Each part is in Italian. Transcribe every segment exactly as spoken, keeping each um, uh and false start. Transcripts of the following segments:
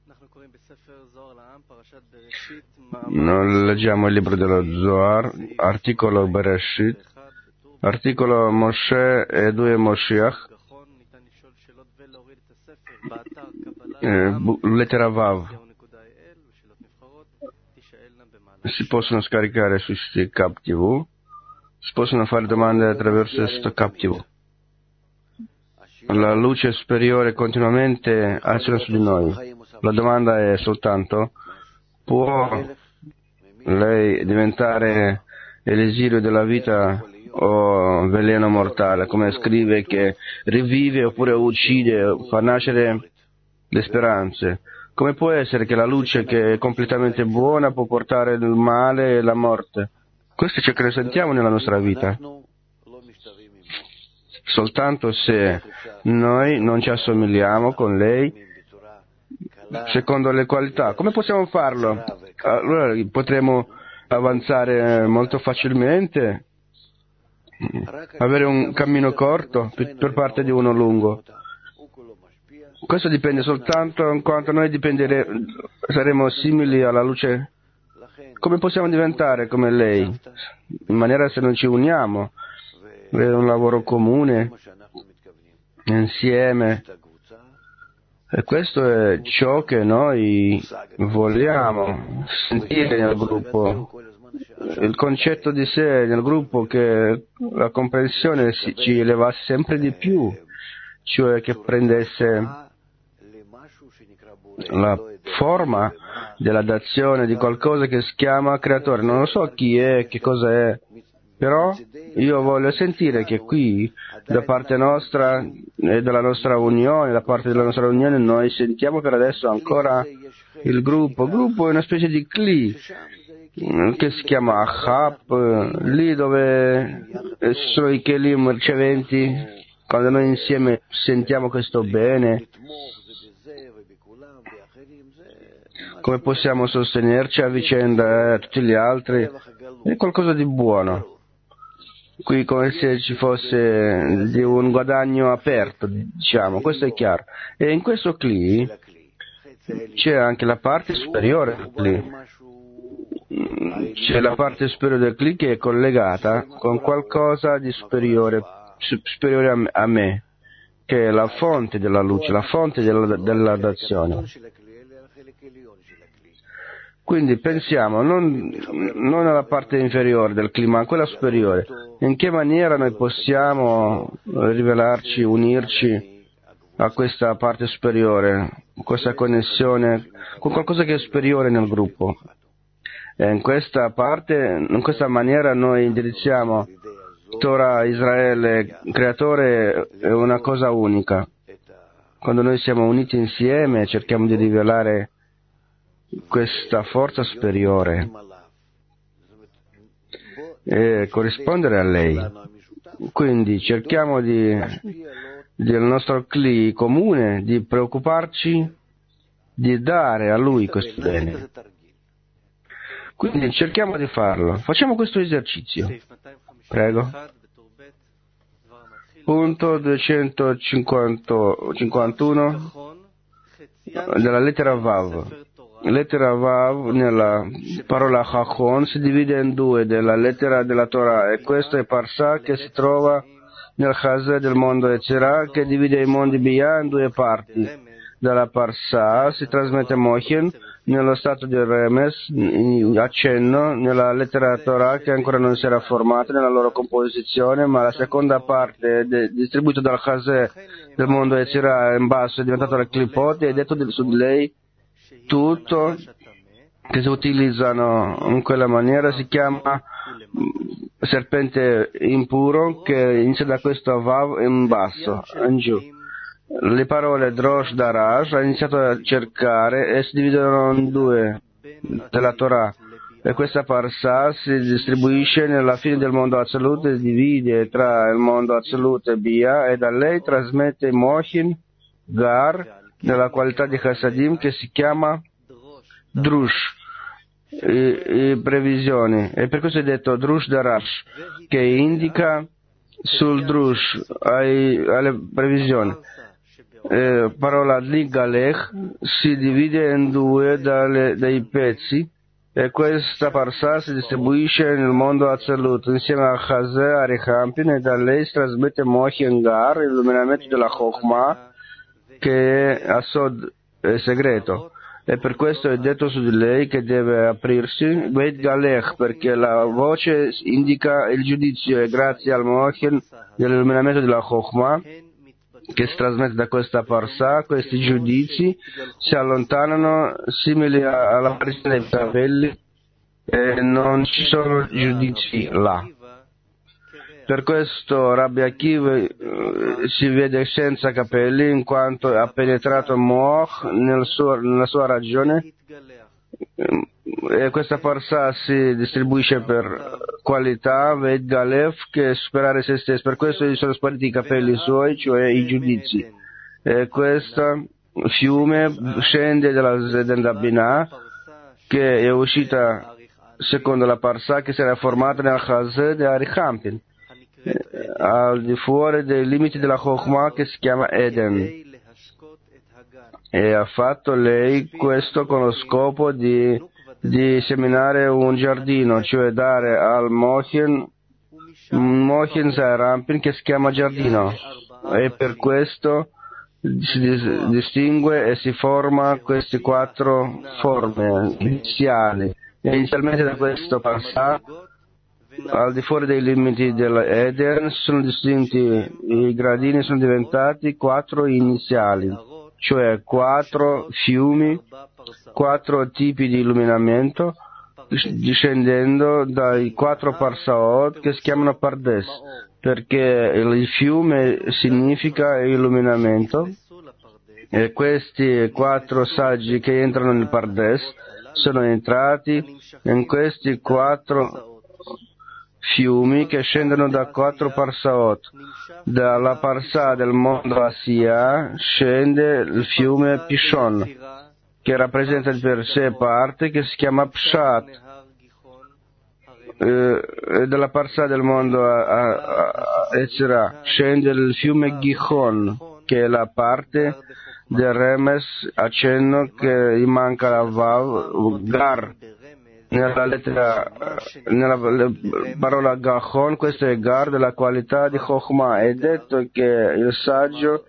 Noi leggiamo il libro dello Zohar, articolo Bereshit, articolo Moshe e due Moshiach, eh, lettera Vav. Si possono scaricare su questi Captivu, si possono fare domande attraverso questo Captivu. La luce superiore continuamente aziona su di noi. La domanda è soltanto: può lei diventare esilio della vita o veleno mortale, come scrive, che rivive oppure uccide, fa nascere le speranze? Come può essere che la luce, che è completamente buona, può portare il male e la morte? Questo è ciò che noi sentiamo nella nostra vita. Soltanto se noi non ci assomigliamo con lei secondo le qualità. Come possiamo farlo? Allora potremo avanzare molto facilmente, avere un cammino corto per parte di uno lungo. Questo dipende soltanto in quanto noi dipendere, saremo simili alla luce. Come possiamo diventare come lei? In maniera se non ci uniamo, avere un lavoro comune, insieme. E questo è ciò che noi vogliamo sentire nel gruppo. Il concetto di sé nel gruppo, che la comprensione ci elevasse sempre di più, cioè che prendesse la forma della dazione di qualcosa che si chiama creatore. Non lo so chi è, che cosa è, però io voglio sentire che qui, da parte nostra e della nostra unione, da parte della nostra unione, noi sentiamo per adesso ancora il gruppo. Il gruppo è una specie di Kli che si chiama Achap, lì dove ci sono i Kelim riceventi. Quando noi insieme sentiamo questo bene, come possiamo sostenerci a vicenda e tutti gli altri? È qualcosa di buono. Qui come se ci fosse di un guadagno aperto, diciamo, questo è chiaro. E in questo Kli c'è anche la parte superiore del Kli. C'è la parte superiore del Kli che è collegata con qualcosa di superiore, superiore a me, che è la fonte della luce, la fonte della, della dazione. Quindi pensiamo non, non alla parte inferiore del Kli, ma a quella superiore. In che maniera noi possiamo rivelarci, unirci a questa parte superiore, questa connessione con qualcosa che è superiore nel gruppo? E in questa parte, in questa maniera noi indirizziamo Torah, Israele, creatore, è una cosa unica. Quando noi siamo uniti insieme cerchiamo di rivelare questa forza superiore e corrispondere a lei. Quindi cerchiamo di, del nostro Kli comune, di preoccuparci di dare a lui questo bene. Quindi cerchiamo di farlo. Facciamo questo esercizio. Prego. Punto duecentocinquantuno della lettera Vav. Lettera Vav nella parola Chachon si divide in due della lettera della Torah, e questo è Parsha che si trova nel Chazé del mondo Yetzirah, che divide i mondi Bia in due parti. Dalla Parsha si trasmette Mochen nello stato di Remes, accenno nella lettera Torah che ancora non si era formata nella loro composizione, ma la seconda parte de- distribuita dal Chazé del mondo Yetzirah in basso è diventata la Klipot, e detto su di lei tutto che si utilizzano in quella maniera si chiama serpente impuro, che inizia da questo Vav in basso, in giù. Le parole Drosh Darash ha iniziato a cercare e si dividono in due della Torah, e questa Parsha si distribuisce nella fine del mondo assoluto e divide tra il mondo assoluto e Bia, e da lei trasmette Mochin Gar nella qualità di Chassadim, che si chiama Drush, e, e previsioni, e per questo è detto Drush Darash, che indica sul Drush ai, alle previsioni. eh, parola Ligalech si divide in due dalle, dai pezzi, e questa parsa si distribuisce nel mondo Atzilut insieme a Chazeh Arichampin, e da lei si trasmette Mochen Gar, l'illuminamento della Chokhmah, che è Asod, è segreto. E per questo è detto su di lei che deve aprirsi Beit Galech, perché la voce indica il giudizio, e grazie al Mochen dell'illuminamento della Chokhmah che si trasmette da questa parsa, questi giudizi si allontanano simili all'apparizione dei capelli, e non ci sono giudizi là. Per questo Rabbi Akiva eh, si vede senza capelli, in quanto ha penetrato Moach nel suo, nella sua ragione, e questa parsa si distribuisce per qualità, Veit Galef, che è superare se stesso. Per questo gli sono spariti i capelli suoi, cioè i giudizi. E questo fiume scende dalla Zeden Binah, che è uscita secondo la parsa che si era formata nel Chazeh di Arichampin, al di fuori dei limiti della Chokhmah, che si chiama Eden, e ha fatto lei questo con lo scopo di, di seminare un giardino, cioè dare al Mochen un Mochen Zaharampin che si chiama giardino, e per questo si dis- distingue e si forma queste quattro forme iniziali. E inizialmente da questo passato, al di fuori dei limiti dell'Eden, sono distinti, i gradini sono diventati quattro iniziali, cioè quattro fiumi, quattro tipi di illuminamento, discendendo dai quattro parsaot che si chiamano Pardes, perché il fiume significa illuminamento, e questi quattro saggi che entrano nel Pardes sono entrati in questi quattro fiumi che scendono da quattro parsaot. Dalla parsa del mondo Asiya scende il fiume Pishon, che rappresenta per sé parte che si chiama Pshat. E dalla parsa del mondo Etzira scende il fiume Gihon, che è la parte del Remes, accenno che gli manca la Vav, Gar. Nella lettera, nella parola Gahon, questo è Gar della qualità di Chokhmah. È detto che il saggio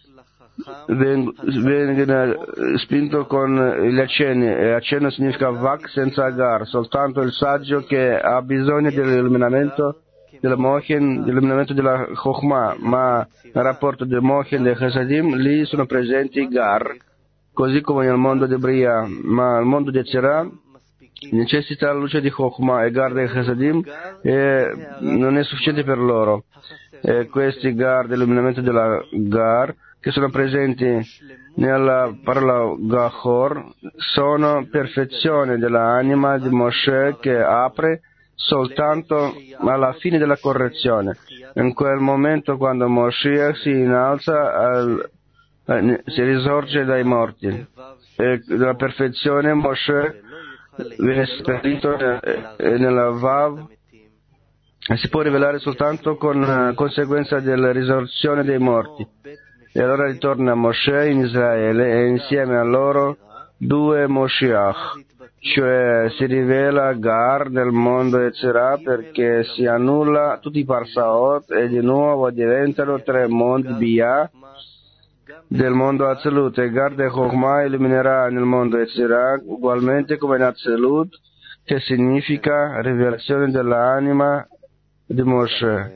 viene spinto con gli accenni, e accenno significa Vak senza Gar. Soltanto il saggio che ha bisogno dell'illuminamento del Mochen, dell'illuminamento della Chokhmah, ma nel rapporto del Mochen e del Chesadim lì sono presenti Gar, così come nel mondo di Bria, ma il mondo di Tzera necessita la luce di Chokhmah e Gar del Chesadim, e non è sufficiente per loro. E questi Gar dell'illuminamento della Gar, che sono presenti nella parola Gahor, sono perfezione dell'anima di Moshe, che apre soltanto alla fine della correzione. In quel momento, quando Moshe si innalza, al, eh, si risorge dai morti, e della perfezione Moshe viene spedito nella Vav, e si può rivelare soltanto con conseguenza della risorzione dei morti. E allora ritorna Moshe in Israele, e insieme a loro due Moshiach, cioè si rivela Gar nel mondo Etzera, perché si annulla tutti i Parsaot e di nuovo diventano tre mondi Bia del mondo Atzilut, e Gar de Chokhmah illuminerà nel mondo Etzera ugualmente come in Atzilut, che significa rivelazione dell'anima di Moshe.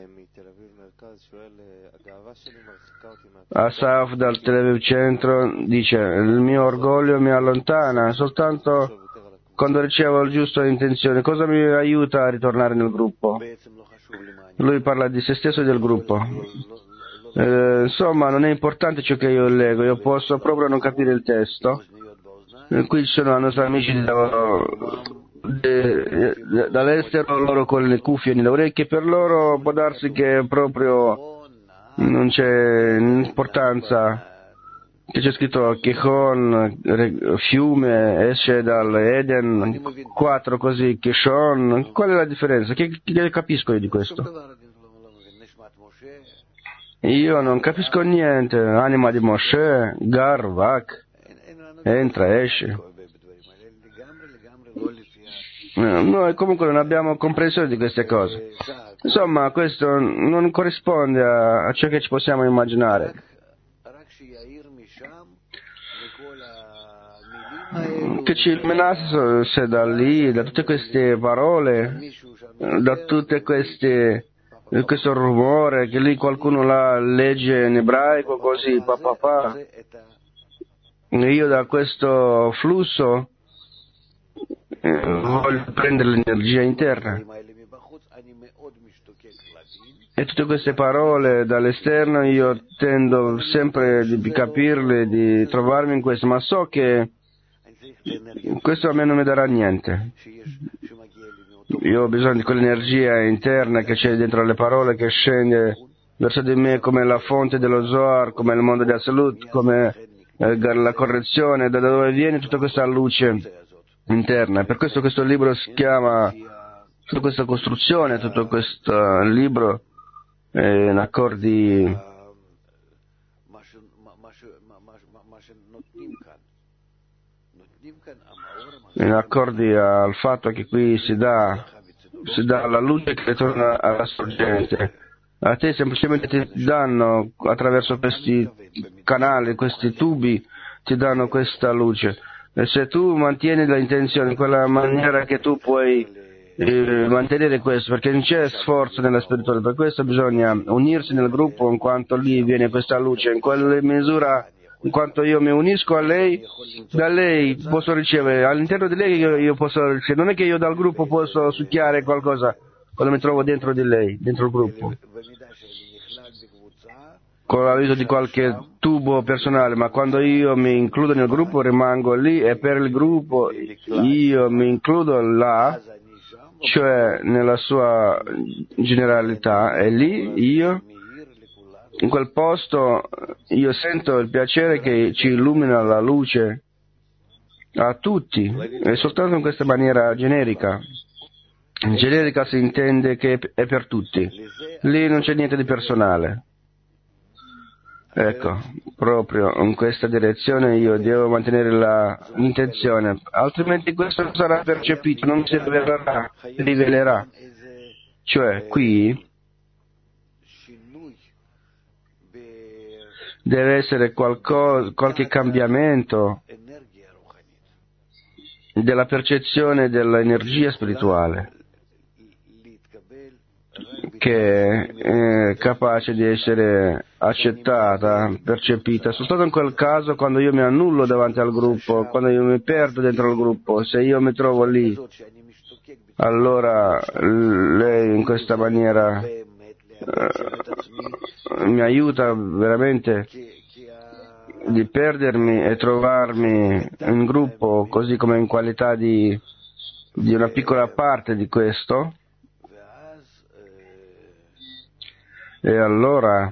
Asaf dal Tel Aviv Centro dice: il mio orgoglio mi allontana soltanto quando ricevo il giusto intenzione. Cosa mi aiuta a ritornare nel gruppo? Lui parla di se stesso e del gruppo. Eh, insomma, non è importante ciò che io leggo, io posso proprio non capire il testo. Eh, qui ci sono i nostri amici da, de, de, dall'estero, loro con le cuffie nelle orecchie, per loro può darsi che proprio non c'è importanza, che c'è scritto Kishon, fiume, esce dall'Eden, quattro così, Kishon, qual è la differenza? Che, che capisco io di questo? Io non capisco niente, anima di Moshe, Gar, Vak, entra, esce. Noi comunque non abbiamo comprensione di queste cose. Insomma, questo non corrisponde a, a ciò che ci possiamo immaginare. Che ci illuminasse da lì, da tutte queste parole, da tutte queste, questo rumore, che lì qualcuno la legge in ebraico così, papà. Pa, pa. Io da questo flusso eh, voglio prendere l'energia interna. E tutte queste parole dall'esterno io tendo sempre di capirle, di trovarmi in questo, ma so che questo a me non mi darà niente. Io ho bisogno di quell'energia interna che c'è dentro le parole, che scende verso di me come la fonte dello Zohar, come il mondo di Assolut, come eh, la correzione, da dove viene tutta questa luce interna. Per questo questo libro si chiama, tutta questa costruzione, tutto questo libro è in accordi in accordi al fatto che qui si dà, si dà la luce che torna alla sorgente. A te semplicemente ti danno, attraverso questi canali, questi tubi, ti danno questa luce. E se tu mantieni l'intenzione in quella maniera che tu puoi eh, mantenere questo, perché non c'è sforzo nella spiritualità, per questo bisogna unirsi nel gruppo in quanto lì viene questa luce, in quella misura. In quanto io mi unisco a lei, da lei posso ricevere, all'interno di lei io, io posso ricevere, non è che io dal gruppo posso succhiare qualcosa quando mi trovo dentro di lei, dentro il gruppo, con l'aiuto di qualche tubo personale, ma quando io mi includo nel gruppo rimango lì e per il gruppo io mi includo là, cioè nella sua generalità, e lì io in quel posto io sento il piacere che ci illumina la luce a tutti, e soltanto in questa maniera generica. Generica si intende che è per tutti. Lì non c'è niente di personale. Ecco, proprio in questa direzione io devo mantenere la, l'intenzione, altrimenti questo sarà percepito, non si rivelerà, rivelerà. Cioè, qui deve essere qualcosa, qualche cambiamento della percezione dell'energia spirituale che è capace di essere accettata, percepita. Soltanto in quel caso, quando io mi annullo davanti al gruppo, quando io mi perdo dentro il gruppo, se io mi trovo lì, allora lei in questa maniera Uh, mi aiuta veramente di perdermi e trovarmi in gruppo, così come in qualità di, di una piccola parte di questo, e allora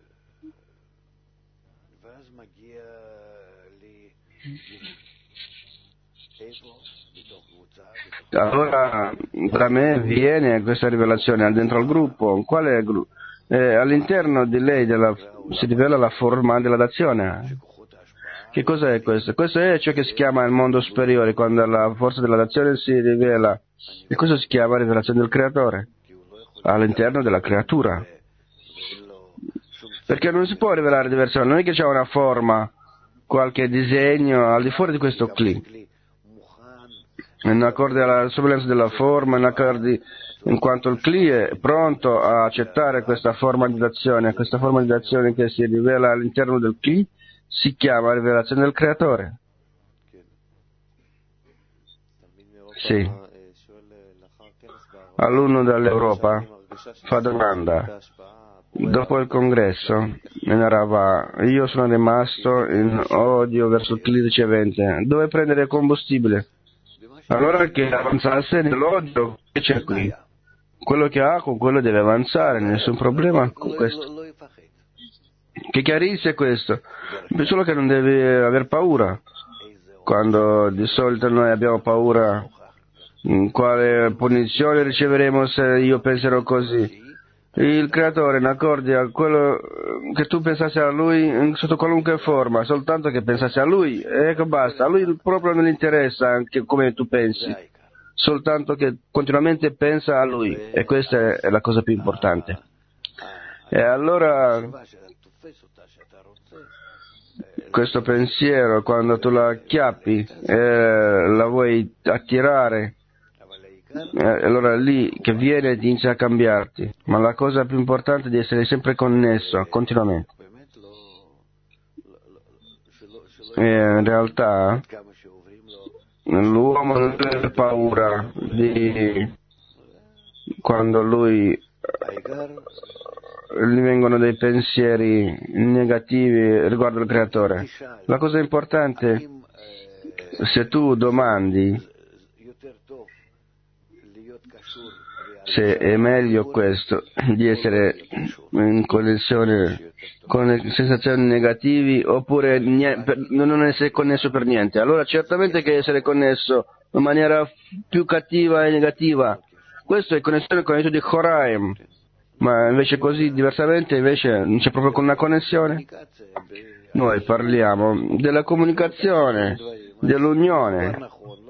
Allora da me viene questa rivelazione dentro al gruppo. Quale è gruppo? Eh, all'interno di lei della, si rivela la forma della dazione. Che cos'è questo? Questo è ciò che si chiama il mondo superiore, quando la forza della dazione si rivela. E questo si chiama rivelazione del creatore all'interno della creatura. Perché non si può rivelare diversamente, non è che c'è una forma, qualche disegno al di fuori di questo cli. In accordo alla sorveglianza della forma, in, accordi, in quanto il Kli è pronto a accettare questa forma di d'azione, questa forma di d'azione che si rivela all'interno del Kli si chiama rivelazione del creatore. Sì. Alunno dall'Europa fa domanda. Dopo il congresso in Arava, io sono rimasto in odio verso il Kli ricevente. Dove prendere combustibile? Allora che avanzasse nell'odio, che c'è qui? Quello che ha con quello deve avanzare, nessun problema con questo. Che chiarisse questo, solo che non deve aver paura. Quando di solito noi abbiamo paura, quale punizione riceveremo se io penserò così? il creatore in accordi a quello che tu pensassi a lui sotto qualunque forma, soltanto che pensassi a lui, ecco basta, a lui proprio non gli interessa anche come tu pensi, soltanto che continuamente pensa a lui, e questa è la cosa più importante. E allora questo pensiero, quando tu la acchiappi e la vuoi attirare, Eh, allora lì che viene ti inizia a cambiarti, ma la cosa più importante è di essere sempre connesso, continuamente. E in realtà l'uomo non ha paura di quando lui gli vengono dei pensieri negativi riguardo il creatore. La cosa importante, se tu domandi se è meglio questo di essere in connessione con le sensazioni negative oppure niente, non essere connesso per niente, allora certamente che essere connesso in maniera più cattiva e negativa, questo è connessione con l'aiuto di Horaim, ma invece così diversamente invece non c'è proprio una connessione. Noi parliamo della comunicazione, dell'unione,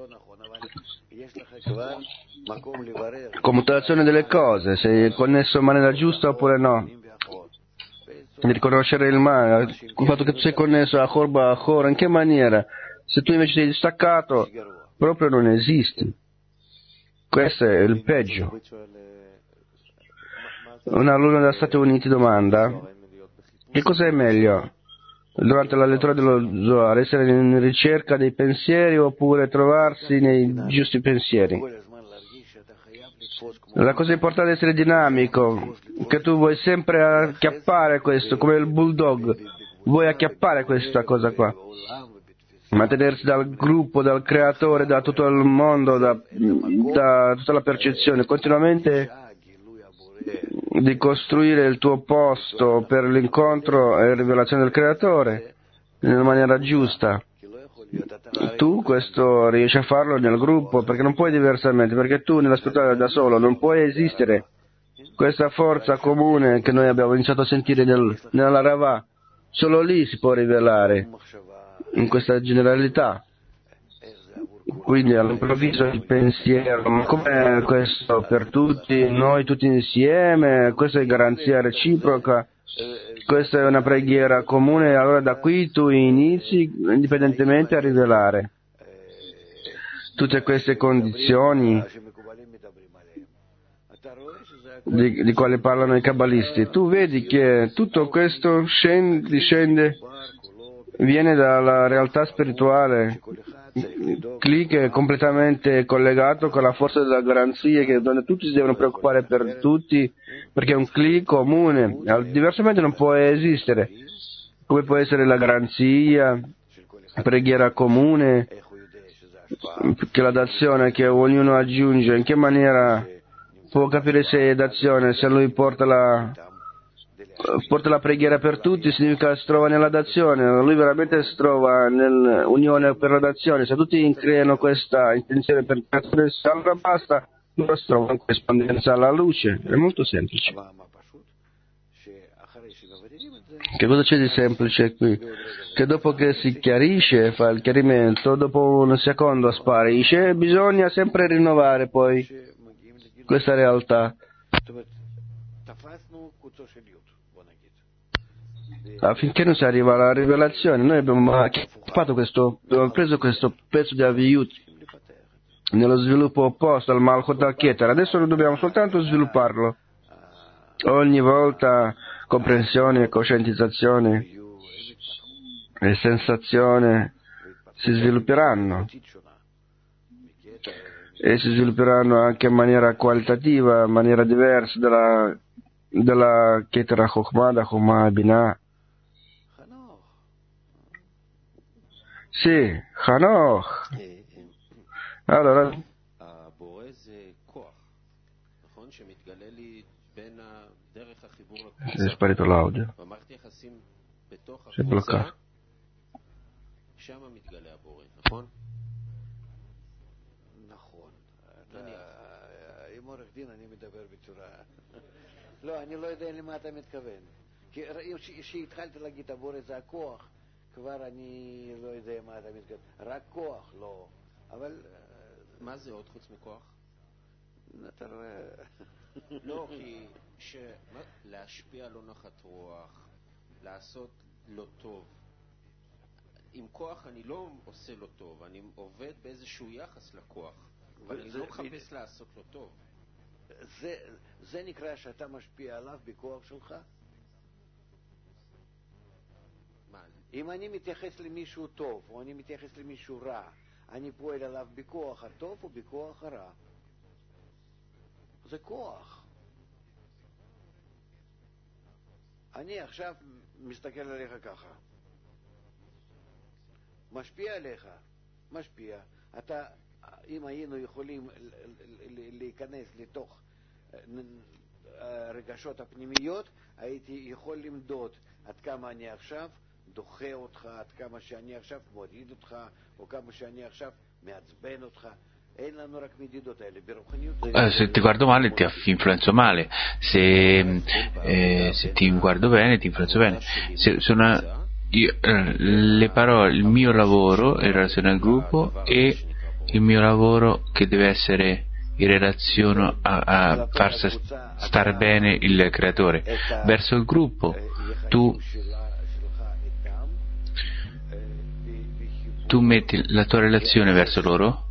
commutazione delle cose, se è connesso in maniera giusta oppure no, di riconoscere il male, il fatto che tu sei connesso a Chorba, a Chor, in che maniera? Se tu invece sei distaccato, proprio non esisti. Questo è il peggio. Un alunno dagli Stati Uniti domanda: che cosa è meglio durante la lettura dello Zohar, essere in ricerca dei pensieri oppure trovarsi nei giusti pensieri? La cosa importante è essere dinamico, che tu vuoi sempre acchiappare questo, come il bulldog, vuoi acchiappare questa cosa qua, mantenersi dal gruppo, dal creatore, da tutto il mondo, da, da tutta la percezione, continuamente di costruire il tuo posto per l'incontro e la rivelazione del creatore nella maniera giusta. Tu questo riesci a farlo nel gruppo perché non puoi diversamente, perché tu nella spiritualità da solo non puoi esistere. Questa forza comune che noi abbiamo iniziato a sentire nel, nella Ravà, solo lì si può rivelare in questa generalità. Quindi all'improvviso il pensiero, ma com'è questo per tutti, noi tutti insieme, questa è garanzia reciproca, questa è una preghiera comune, allora da qui tu inizi indipendentemente a rivelare tutte queste condizioni di, di quali parlano i kabbalisti. Tu vedi che tutto questo scende, discende, viene dalla realtà spirituale. Click è completamente collegato con la forza della garanzia, che donde tutti si devono preoccupare per tutti, perché è un click comune, diversamente non può esistere. Come può essere la garanzia, preghiera comune, che la dazione che ognuno aggiunge, in che maniera può capire se è dazione, se lui porta la porta la preghiera per tutti, significa si trova nella dazione, lui veramente si trova nell'unione per la dazione. Se tutti creano questa intenzione per creazione, allora basta, loro si trovano in corrispondenza alla luce. È molto semplice. Che cosa c'è di semplice qui? Che dopo che si chiarisce, fa il chiarimento, dopo un secondo sparisce, bisogna sempre rinnovare poi questa realtà, affinché non si arriva alla rivelazione. Noi abbiamo acchiappato questo, abbiamo preso questo pezzo di Aviyut nello sviluppo opposto al Malchut al-Keter, adesso noi dobbiamo soltanto svilupparlo. Ogni volta comprensione, coscientizzazione e sensazione si svilupperanno e si svilupperanno anche in maniera qualitativa, in maniera diversa dalla, dalla Keter HaChokhmah, da Chokhmah e Binah. Sì, Hanoch. Allora, è sparito l'audio. Si è bloccato. לא, אני לא יודע למה אתה מתכוון. כי כשהתחלתי להגיד הבורא זה הכוח, כבר אני לא יודע מה אתה מתכוון. רק כוח, לא. אבל... מה זה עוד חוץ מכוח? אתה רואה... לא, כי להשפיע על נחת רוח, לעשות לא טוב. עם כוח אני לא עושה לא טוב, אני עובד באיזשהו יחס לכוח, אבל אני לא מחפש לעשות לא טוב. זה, זה נקרא שאתה משפיע עליו בכוח שלך? מה? אם אני מתייחס למישהו טוב, או אני מתייחס למישהו רע, אני פועל עליו בכוח הטוב או בכוח הרע? זה כוח. אני עכשיו מסתכל עליך ככה. משפיע עליך, משפיע. אתה, אם היינו יכולים להיכנס לתוך הרגשות הפנימיות, הייתי יכול למדוד עד כמה אני עכשיו דוחה אותך, עד כמה שאני עכשיו מוריד אותך, או כמה שאני עכשיו מעצבן אותך. Eh, se ti guardo male ti influenzo male, se, eh, se ti guardo bene ti influenzo bene. Se, sono, io, le parole, il mio lavoro in relazione al gruppo e il mio lavoro che deve essere in relazione a, a far stare bene il creatore. Verso il gruppo tu tu metti la tua relazione verso loro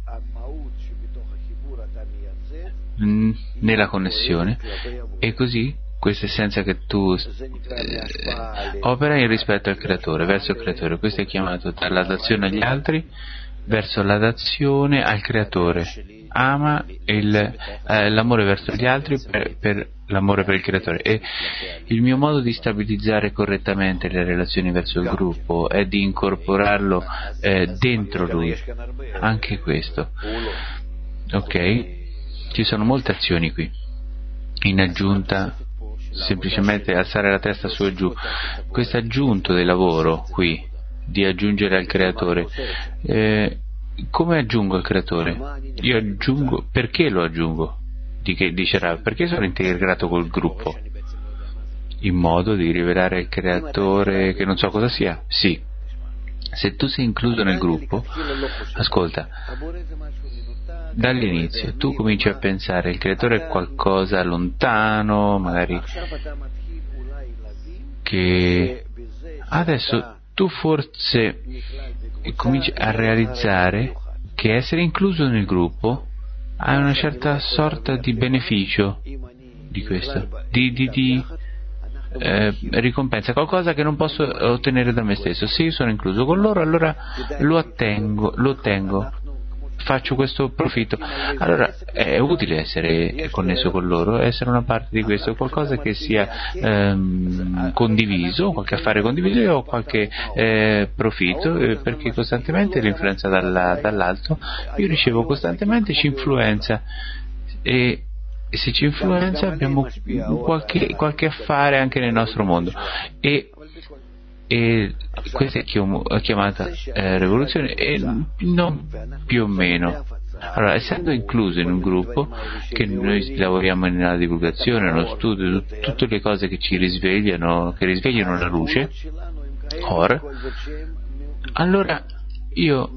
nella connessione, e così questa essenza che tu eh, opera in rispetto al creatore, verso il creatore. Questo è chiamato dalla dazione agli altri verso la dazione al creatore. Ama il, eh, l'amore verso gli altri per, per l'amore per il creatore. E il mio modo di stabilizzare correttamente le relazioni verso il gruppo è di incorporarlo eh, dentro lui, anche questo. Ok? Ci sono molte azioni qui. In aggiunta, semplicemente alzare la testa su e giù. Questo aggiunto del lavoro qui, di aggiungere al creatore, eh, come aggiungo al creatore? Io aggiungo, perché lo aggiungo? Di che, dice Rav, perché sono integrato col gruppo? In modo di rivelare il creatore che non so cosa sia? Sì. Se tu sei incluso nel gruppo, ascolta, dall'inizio tu cominci a pensare il creatore è qualcosa lontano, magari che adesso tu forse cominci a realizzare che essere incluso nel gruppo ha una certa sorta di beneficio di questo, di, di, di eh, ricompensa, qualcosa che non posso ottenere da me stesso. Se io sono incluso con loro, allora lo ottengo, lo ottengo, faccio questo profitto. Allora è utile essere connesso con loro, essere una parte di questo, qualcosa che sia ehm, condiviso, qualche affare condiviso. Io ho qualche eh, profitto eh, perché costantemente l'influenza dalla, dall'alto, io ricevo costantemente, ci influenza, e se ci influenza abbiamo qualche, qualche affare anche nel nostro mondo, e e questa è chiamata eh, rivoluzione, e non più o meno. Allora, essendo incluso in un gruppo che noi lavoriamo nella divulgazione, nello studio, tutte le cose che ci risvegliano, che risvegliano la luce, or, allora io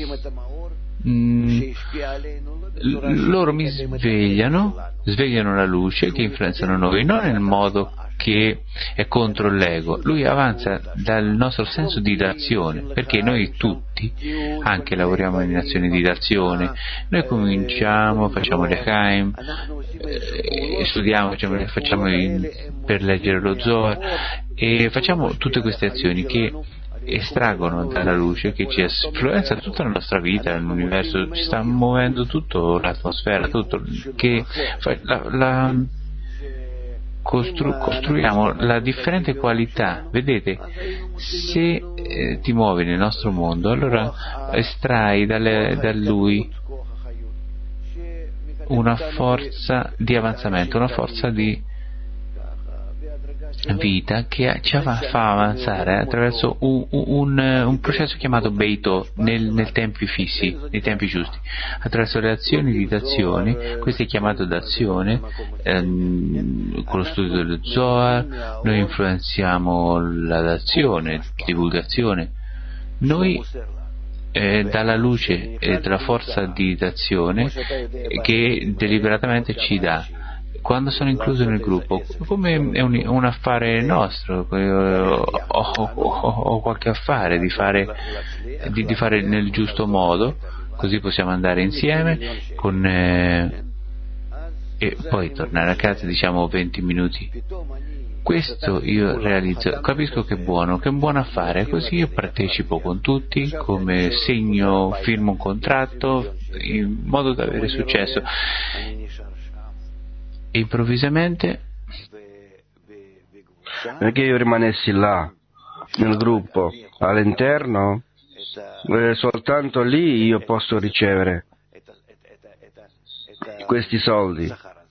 mh, loro mi svegliano, svegliano la luce che influenzano noi, non nel modo che è contro l'ego. Lui avanza dal nostro senso di dazione, perché noi tutti anche lavoriamo in azioni di dazione. Noi cominciamo, facciamo le Chaim, eh, studiamo, facciamo, facciamo in, per leggere lo Zohar, e facciamo tutte queste azioni che estraggono dalla luce, che ci influenza tutta la nostra vita, l'universo, ci sta muovendo tutto, l'atmosfera, tutto, che la, la Costru- costruiamo la differente qualità. Vedete, se eh, ti muovi nel nostro mondo, allora estrai dalle, da lui una forza di avanzamento, una forza di vita che ci fa avanzare attraverso un, un, un processo chiamato Beito nel, nel tempi fissi, nei tempi giusti, attraverso le azioni di d'azione. Questo è chiamato d'azione, ehm, con lo studio dello Zohar noi influenziamo la d'azione, divulgazione, noi eh, dalla luce e dalla forza di d'azione che deliberatamente ci dà. Quando sono incluso nel gruppo, come è un, un affare nostro, ho, ho, ho, ho qualche affare di fare, di, di fare nel giusto modo, così possiamo andare insieme con, eh, e poi tornare a casa, diciamo venti minuti. Questo io realizzo, capisco che è buono, che è un buon affare, così io partecipo con tutti, come segno, firmo un contratto, in modo da avere successo. E improvvisamente, perché io rimanessi là nel gruppo all'interno, eh, soltanto lì io posso ricevere questi soldi,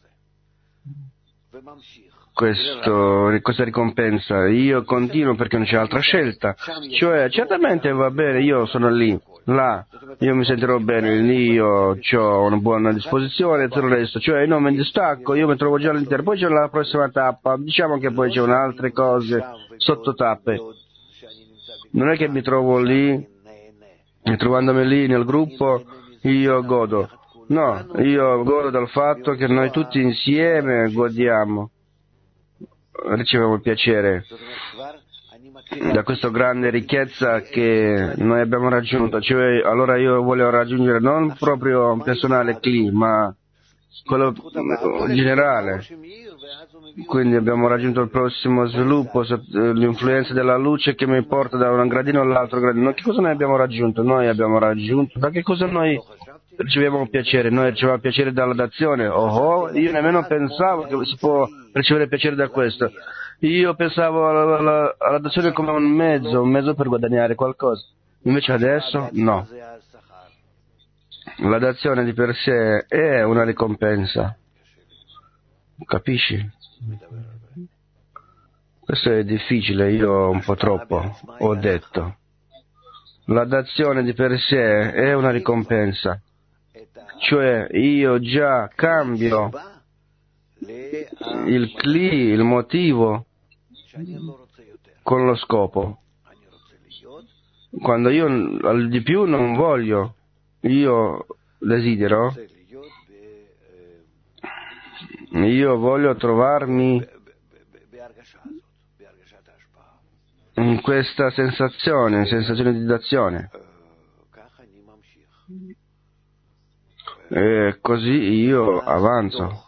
questo, questa ricompensa. Io continuo perché non c'è altra scelta, cioè certamente va bene, io sono lì, là, io mi sentirò bene, lì io ho una buona disposizione e tutto il resto, cioè non mi distacco, io mi trovo già all'interno, poi c'è la prossima tappa, diciamo che poi c'è un'altre cose sotto tappe, non è che mi trovo lì e trovandomi lì nel gruppo io godo, no, io godo dal fatto che noi tutti insieme godiamo, riceviamo il piacere da questa grande ricchezza che noi abbiamo raggiunto, cioè allora io voglio raggiungere non proprio un personale clima, ma quello generale. Quindi abbiamo raggiunto il prossimo sviluppo, l'influenza della luce che mi porta da un gradino all'altro gradino. Che cosa noi abbiamo raggiunto? Noi abbiamo raggiunto, da che cosa noi riceviamo piacere? Noi riceviamo piacere dalla dazione. Oh, oh, io nemmeno pensavo che si può ricevere piacere da questo. Io pensavo alla, alla, alla dazione come un mezzo, un mezzo per guadagnare qualcosa. Invece adesso no. La dazione di per sé è una ricompensa. Capisci? Questo è difficile, io un po' troppo ho detto. La dazione di per sé è una ricompensa. Cioè io già cambio il cli, il motivo con lo scopo. Quando io al di più non voglio, io desidero, io voglio trovarmi in questa sensazione, sensazione di dazione. E così io avanzo.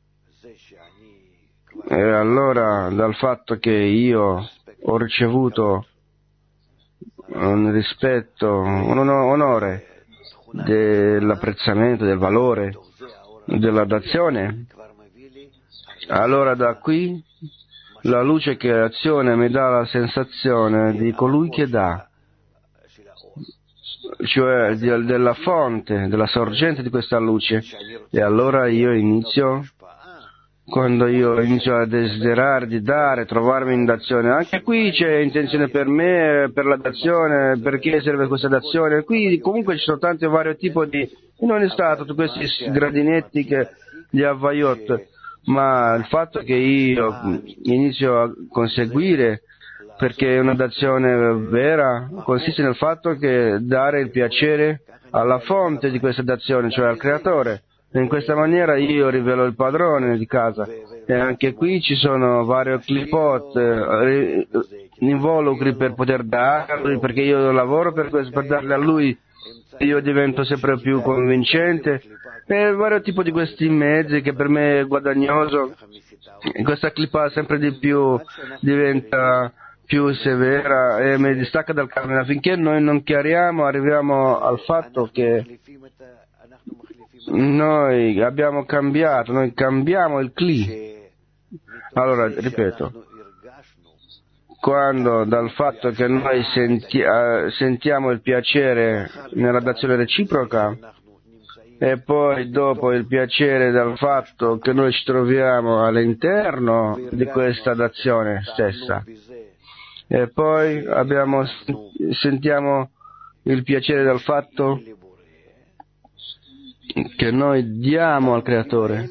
E allora dal fatto che io ho ricevuto un rispetto, un onore dell'apprezzamento, del valore, della dazione, allora da qui la luce che azione mi dà la sensazione di colui che dà, cioè di, della fonte, della sorgente di questa luce, e allora io inizio, quando io inizio a desiderare di dare, trovarmi in dazione, anche qui c'è intenzione per me, per la dazione, perché serve questa dazione, qui comunque ci sono tanti vari tipi di, in ogni stato, tutti questi gradinetti che, di Havayot, ma il fatto che io inizio a conseguire, perché una dazione vera consiste nel fatto che dare il piacere alla fonte di questa dazione, cioè al creatore. In questa maniera io rivelo il padrone di casa, e anche qui ci sono vari clipot, eh, involucri per poter darli, perché io lavoro per questo, per darli a lui, io divento sempre più convincente, e vari tipi di questi mezzi che per me è guadagnoso. Questa clipa sempre di più diventa più severa e mi distacca dal karma, finché noi non chiariamo, arriviamo al fatto che noi abbiamo cambiato, noi cambiamo il Kli. Allora, ripeto, quando dal fatto che noi senti, uh, sentiamo il piacere nella dazione reciproca, e poi dopo il piacere dal fatto che noi ci troviamo all'interno di questa dazione stessa. E poi abbiamo, sentiamo il piacere dal fatto che noi diamo al Creatore.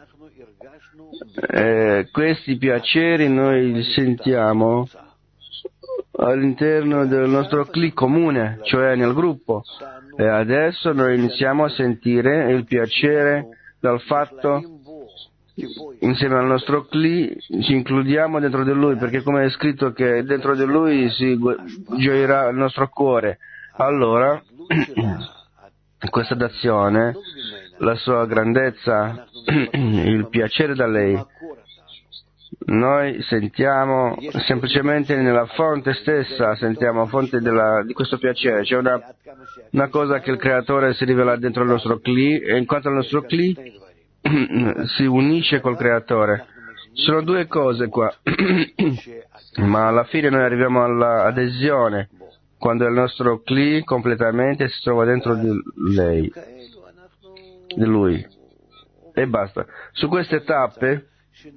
E questi piaceri noi li sentiamo all'interno del nostro cli comune, cioè nel gruppo. E adesso noi iniziamo a sentire il piacere dal fatto, insieme al nostro cli, ci includiamo dentro di lui, perché come è scritto che dentro di lui si gioirà il nostro cuore. Allora, questa dazione, la sua grandezza, il piacere da lei, noi sentiamo semplicemente nella fonte stessa, sentiamo la fonte della, di questo piacere. C'è una, una cosa che il Creatore si rivela dentro il nostro cli, e in quanto al nostro cli si unisce col Creatore. Ci sono due cose qua, ma alla fine noi arriviamo all'adesione, quando il nostro cli completamente si trova dentro di lei, di lui, e basta. Su queste tappe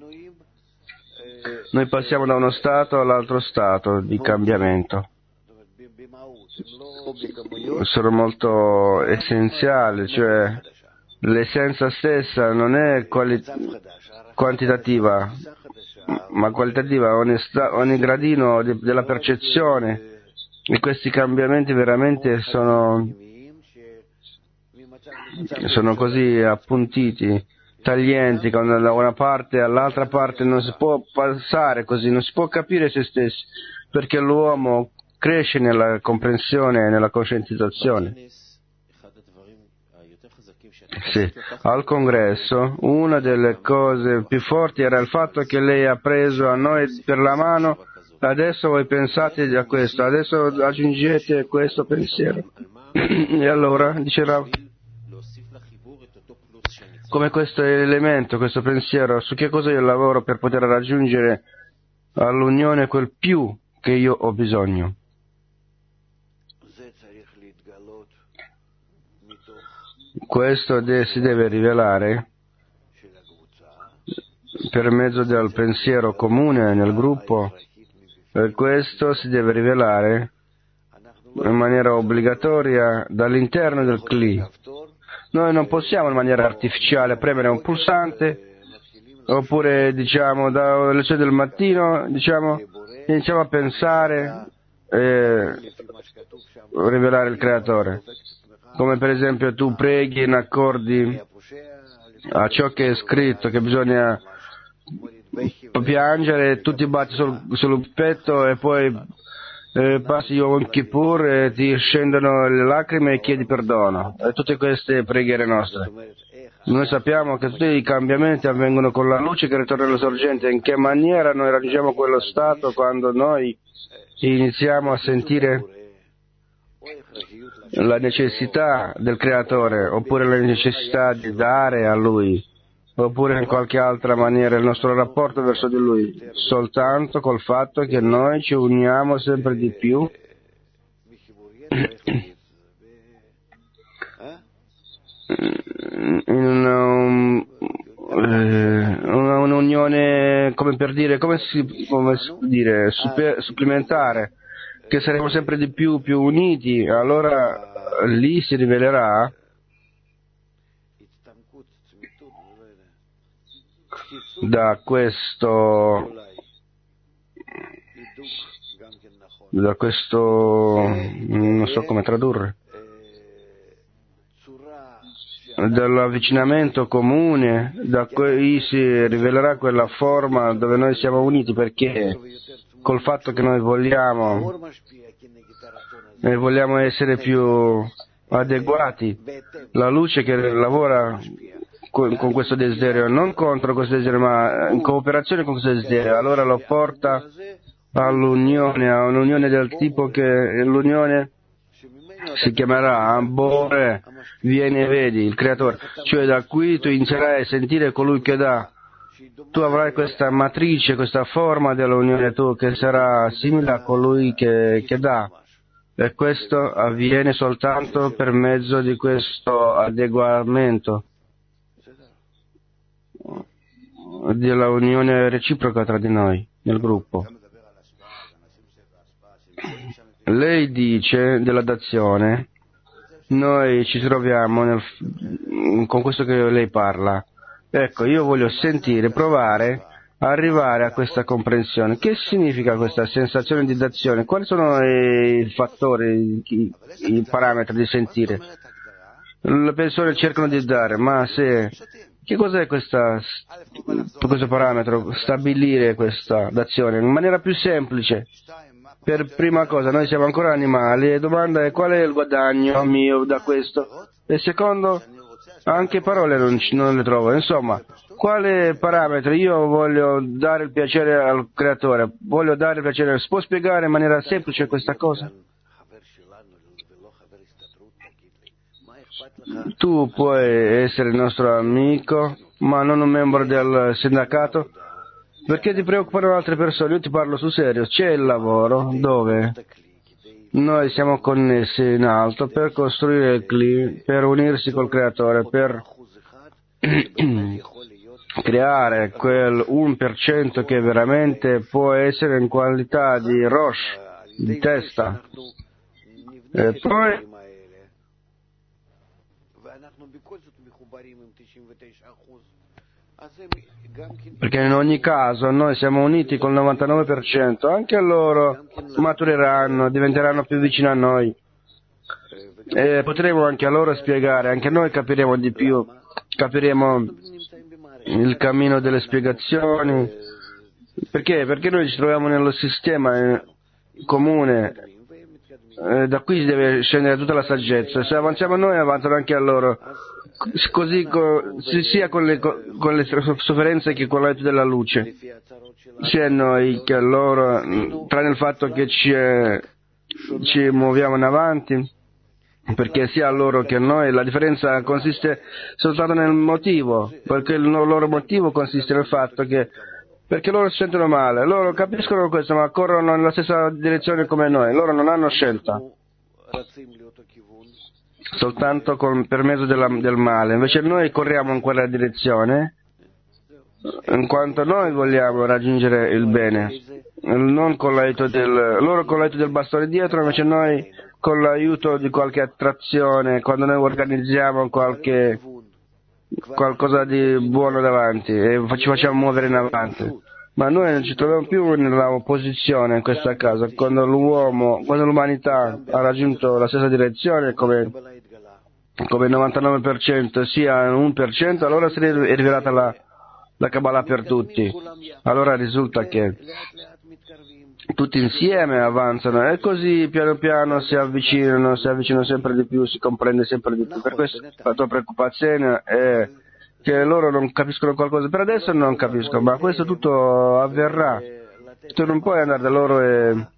noi passiamo da uno stato all'altro stato di cambiamento. Sono molto essenziali, cioè l'essenza stessa non è quali- quantitativa, ma qualitativa. Ogni, sta- ogni gradino di- della percezione, e questi cambiamenti veramente sono, sono così appuntiti, taglienti, da una parte all'altra parte non si può passare così, non si può capire se stessi, perché l'uomo cresce nella comprensione e nella coscientizzazione. Sì. Al congresso una delle cose più forti era il fatto che lei ha preso a noi per la mano: adesso voi pensate a questo, adesso aggiungete questo pensiero. E allora, dice Rav, come questo elemento, questo pensiero, su che cosa io lavoro per poter raggiungere all'unione quel più che io ho bisogno? Questo de- si deve rivelare per mezzo del pensiero comune nel gruppo, e questo si deve rivelare in maniera obbligatoria dall'interno del cli. Noi non possiamo in maniera artificiale premere un pulsante, oppure diciamo dalle lezioni del mattino diciamo iniziamo a pensare e rivelare il Creatore. Come per esempio tu preghi in accordi a ciò che è scritto, che bisogna piangere, tu ti batti sul, sul petto e poi eh, passi Yom Kippur e ti scendono le lacrime e chiedi perdono. E tutte queste preghiere nostre. Noi sappiamo che tutti i cambiamenti avvengono con la luce che ritorna alla sorgente. In che maniera noi raggiungiamo quello stato quando noi iniziamo a sentire la necessità del Creatore, oppure la necessità di dare a Lui, oppure in qualche altra maniera il nostro rapporto verso di Lui, soltanto col fatto che noi ci uniamo sempre di più in una, um, eh, una, un'unione, come per dire, come si come si dire, super, supplementare, che saremo sempre di più più uniti. Allora lì si rivelerà da questo da questo non so come tradurre, dall'avvicinamento comune, da cui si rivelerà quella forma dove noi siamo uniti, perché col fatto che noi vogliamo e vogliamo essere più adeguati, la luce che lavora con, con questo desiderio, non contro questo desiderio, ma in cooperazione con questo desiderio, allora lo porta all'unione, a un'unione del tipo che l'unione si chiamerà Bore, vieni e vedi, il Creatore, cioè da qui tu inizierai a sentire colui che dà. Tu avrai questa matrice, questa forma dell'unione tu, che sarà simile a colui che, che dà. E questo avviene soltanto per mezzo di questo adeguamento della unione reciproca tra di noi, nel gruppo. Lei dice della dazione, noi ci troviamo nel, con questo che lei parla. Ecco, io voglio sentire, provare, arrivare a questa comprensione. Che significa questa sensazione di dazione? Quali sono i fattori, i, i parametri di sentire? Le persone cercano di dare, ma se... Che cos'è questa, questo parametro? Stabilire questa dazione in maniera più semplice. Per prima cosa, noi siamo ancora animali e domanda è qual è il guadagno mio da questo? E secondo, anche parole non, non le trovo. Insomma, quale parametro? Io voglio dare il piacere al creatore, voglio dare il piacere. Si può spiegare in maniera semplice questa cosa? Tu puoi essere il nostro amico, ma non un membro del sindacato? Perché ti preoccupano altre persone? Io ti parlo sul serio. C'è il lavoro dove noi siamo connessi in alto per costruire il cli, per unirsi col creatore, per creare quel uno per cento che veramente può essere in qualità di Rosh, di testa. E poi perché in ogni caso noi siamo uniti col novantanove per cento, anche loro matureranno, diventeranno più vicini a noi e potremo anche a loro spiegare, anche noi capiremo di più, capiremo il cammino delle spiegazioni. Perché? Perché noi ci troviamo nello sistema comune, eh, da qui si deve scendere tutta la saggezza. Se avanziamo noi, avanzano anche a loro. Così co, sia con le, con le sofferenze che con l'aiuto della luce, sia noi che loro, tranne il fatto che ci, ci muoviamo in avanti, perché sia loro che noi la differenza consiste soltanto nel motivo, perché il loro motivo consiste nel fatto che perché loro si sentono male, loro capiscono questo ma corrono nella stessa direzione come noi, loro non hanno scelta. Soltanto con, per mezzo della, del male, invece noi corriamo in quella direzione in quanto noi vogliamo raggiungere il bene, non con l'aiuto del, loro con l'aiuto del bastone dietro, invece noi con l'aiuto di qualche attrazione, quando noi organizziamo qualche qualcosa di buono davanti e ci facciamo muovere in avanti. Ma noi non ci troviamo più nella opposizione in questa casa, quando l'uomo, quando l'umanità ha raggiunto la stessa direzione come, come il novantanove per cento sia uno per cento, allora si è rivelata la, la Kabbalah per tutti. Allora risulta che tutti insieme avanzano e così piano piano si avvicinano, si avvicinano sempre di più, si comprende sempre di più. Per questo la tua preoccupazione è che loro non capiscono qualcosa, per adesso non capiscono, ma questo tutto avverrà. Tu non puoi andare da loro e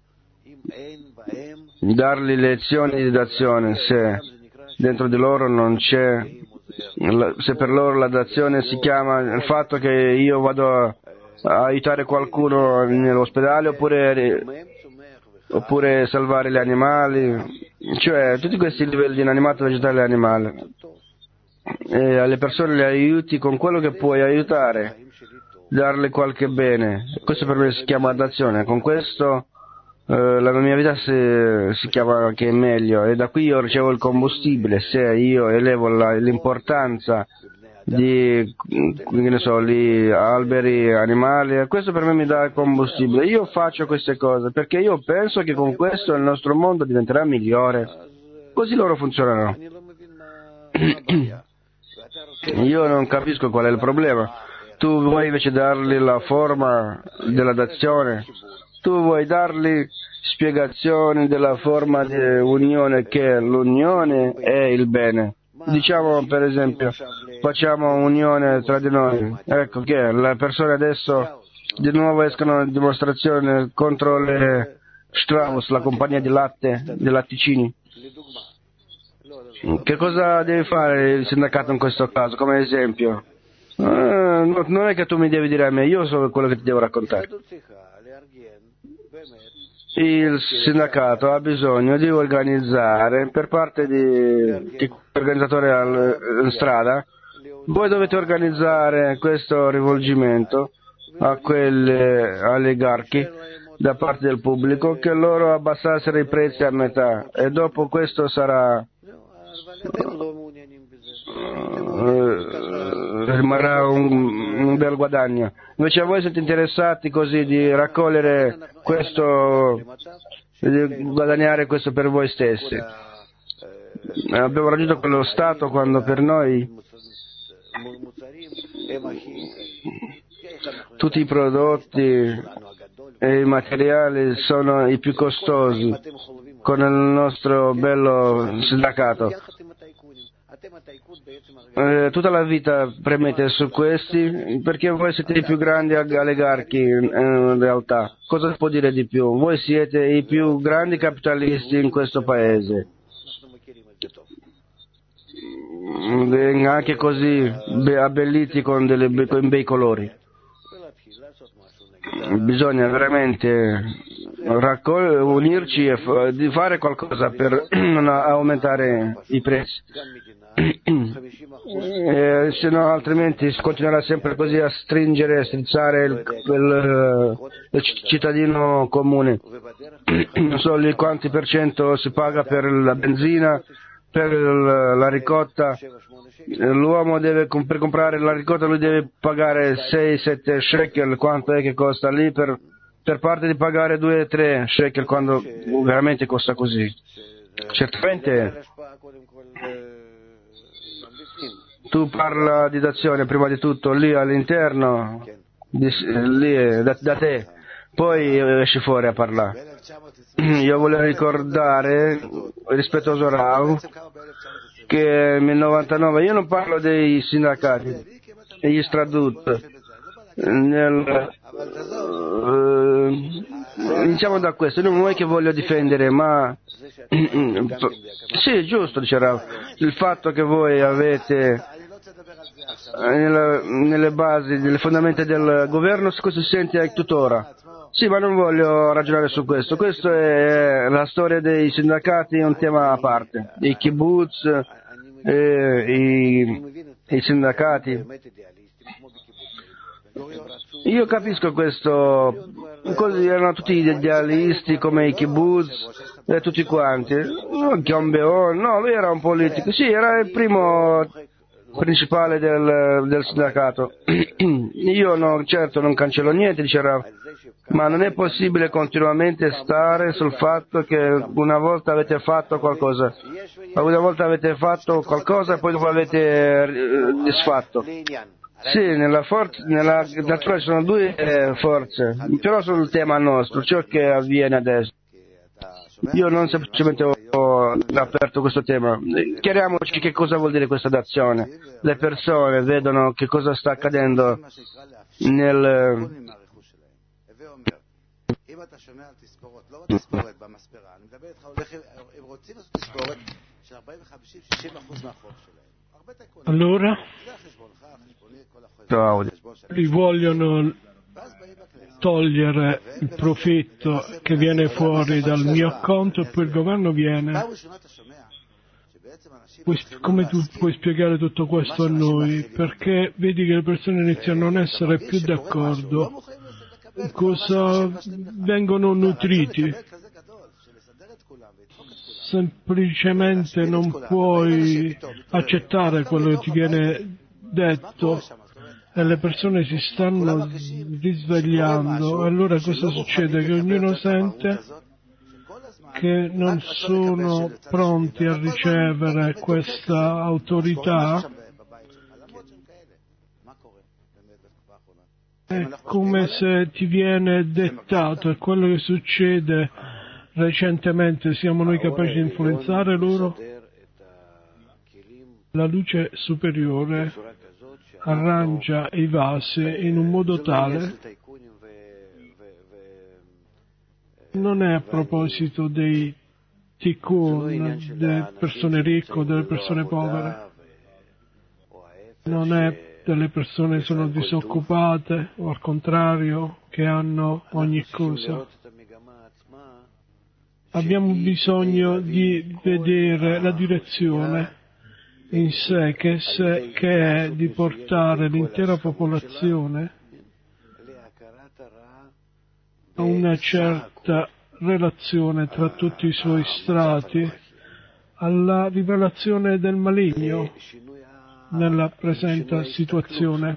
dargli lezioni di dazione se dentro di loro non c'è, se per loro la dazione si chiama il fatto che io vado a aiutare qualcuno nell'ospedale oppure, oppure salvare gli animali, cioè tutti questi livelli di inanimato, vegetale e animale. E alle persone le aiuti con quello che puoi aiutare, darle qualche bene. Questo per me si chiama dazione. Con questo eh, la mia vita si, si chiama anche meglio e da qui io ricevo il combustibile. Se io elevo la, l'importanza di, che ne so, gli alberi, animali, questo per me mi dà il combustibile. Io faccio queste cose perché io penso che con questo il nostro mondo diventerà migliore. Così loro funzioneranno. Io non capisco qual è il problema. Tu vuoi invece dargli la forma della dazione, tu vuoi dargli spiegazioni della forma di unione, che l'unione è il bene. Diciamo per esempio, facciamo unione tra di noi, ecco che le persone adesso di nuovo escono in dimostrazione contro le Strauss, la compagnia di latte, dei latticini. Che cosa deve fare il sindacato in questo caso, come esempio? Eh, non è che tu mi devi dire a me, io so quello che ti devo raccontare. il sindacato ha bisogno di organizzare per parte di, di organizzatore al, in strada. Voi dovete organizzare questo rivolgimento a quegli oligarchi da parte del pubblico, che loro abbassassero i prezzi a metà, e dopo questo sarà rimarrà un, un bel guadagno. Invece voi siete interessati così di raccogliere questo, di guadagnare questo per voi stessi. Abbiamo raggiunto quello stato quando per noi tutti i prodotti e i materiali sono i più costosi con il nostro bello sindacato. Eh, tutta la vita premete su questi perché voi siete i più grandi oligarchi in, in realtà. Cosa si può dire di più? Voi siete i più grandi capitalisti in questo paese. Anche così abbelliti con, delle, con bei colori. Bisogna veramente raccol- unirci e f- di fare qualcosa per non aumentare i prezzi. Eh, se no, altrimenti si continuerà sempre così a stringere, a strizzare il, il, il cittadino comune. Non so lì quanti per cento si paga per la benzina, per la ricotta. L'uomo deve, per comprare la ricotta lui deve pagare sei sette shekel, quanto è che costa lì, per, per parte di pagare due tre shekel quando veramente costa così. Certamente tu parla di dazione prima di tutto lì all'interno, di, lì da, da te, poi esci fuori a parlare. Io volevo ricordare, rispettoso Rav, che nel novantanove, io non parlo dei sindacati, degli stradut, nel, uh, iniziamo da questo, non è che voglio difendere, ma sì, è giusto, dice Rav, il fatto che voi avete nella, nelle basi, nelle fondamenta del governo, questo si sente anche tuttora. Sì, ma non voglio ragionare su questo. Questo è la storia dei sindacati, è un tema a parte. I kibbutz, eh, i, i sindacati. Io capisco questo, così erano tutti gli idealisti come i kibbutz e tutti quanti. No, Gombeon, no, lui era un politico. Sì, era il primo principale del, del sindacato. Io no, certo non cancello niente, diceva, ma non è possibile continuamente stare sul fatto che una volta avete fatto qualcosa, una volta avete fatto qualcosa e poi dopo avete disfatto. Sì, nella, forza, nella natura ci sono due eh, forze, però sul tema nostro, ciò che avviene adesso. Io non semplicemente ho, ho aperto questo tema. Chiariamoci che cosa vuol dire questa dazione. Le persone vedono che cosa sta accadendo nel... Allora li vogliono togliere il profitto che viene fuori dal mio acconto e poi il governo viene. Come tu puoi spiegare tutto questo a noi? Perché vedi che le persone iniziano a non essere più d'accordo. Cosa vengono nutriti? Semplicemente non puoi accettare quello che ti viene detto e le persone si stanno risvegliando. Allora cosa succede? Che ognuno sente che non sono pronti a ricevere questa autorità. È come se ti viene dettato, è quello che succede recentemente. Siamo noi capaci di influenzare loro? La luce superiore arrangia i vasi in un modo tale, non è a proposito dei tikkun, delle persone ricche o delle persone povere, non è delle persone che sono disoccupate o al contrario che hanno ogni cosa. abbiamo bisogno di vedere la direzione in sé, che, se, che è di portare l'intera popolazione a una certa relazione tra tutti i suoi strati, alla rivelazione del maligno nella presente situazione,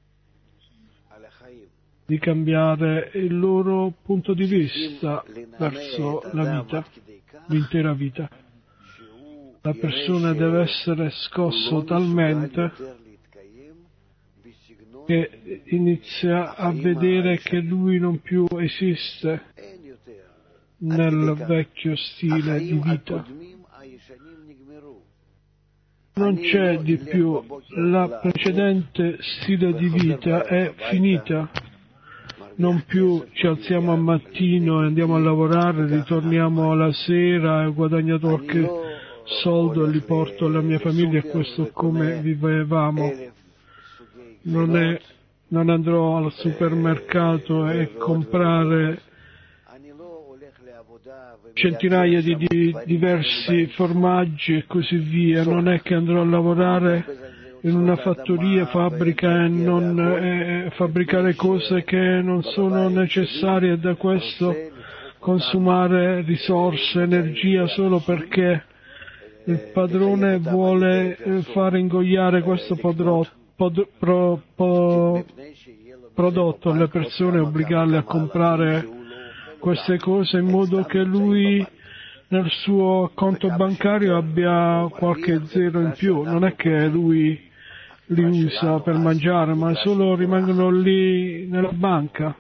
di cambiare il loro punto di vista verso la vita, l'intera vita. La persona deve essere scosso talmente che inizia a vedere che lui non più esiste nel vecchio stile di vita. Non c'è di più, la precedente stile di vita è finita. Non più ci alziamo al mattino e andiamo a lavorare, ritorniamo alla sera e ho guadagnato qualche soldo e li porto alla mia famiglia, e questo è come vivevamo. Non, è, non andrò al supermercato e comprare centinaia di, di diversi formaggi e così via. Non è che andrò a lavorare in una fattoria, fabbrica, e non eh, fabbricare cose che non sono necessarie, e da questo consumare risorse, energia, solo perché il padrone vuole eh, fare ingoiare questo podro, pod, pro, po, prodotto alle persone, obbligarle a comprare queste cose in modo che lui nel suo conto bancario abbia qualche zero in più. Non è che lui li usa per mangiare, ma solo rimangono lì nella banca.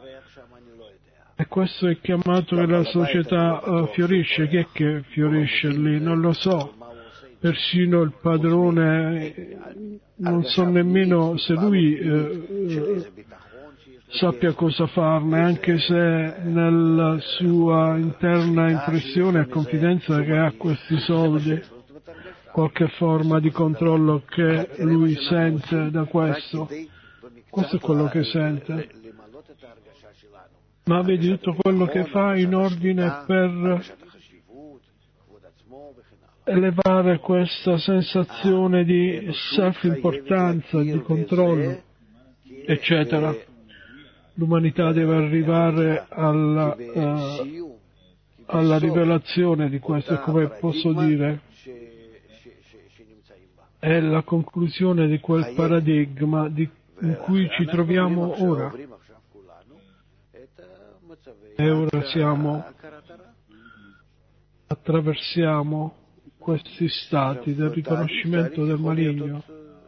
E questo è chiamato che la società uh, fiorisce. Chi è che fiorisce lì? Non lo so. Persino il padrone, non so nemmeno se lui uh, sappia cosa farne, anche se nella sua interna impressione e confidenza che ha questi soldi, qualche forma di controllo che lui sente da questo. Questo è quello che sente. Ma vedi tutto quello che fa in ordine per elevare questa sensazione di self-importanza, di controllo, eccetera. L'umanità deve arrivare alla, uh, alla rivelazione di questo, e come posso dire, è la conclusione di quel paradigma di, in cui ci troviamo ora. E ora siamo, attraversiamo questi stati del riconoscimento del maligno.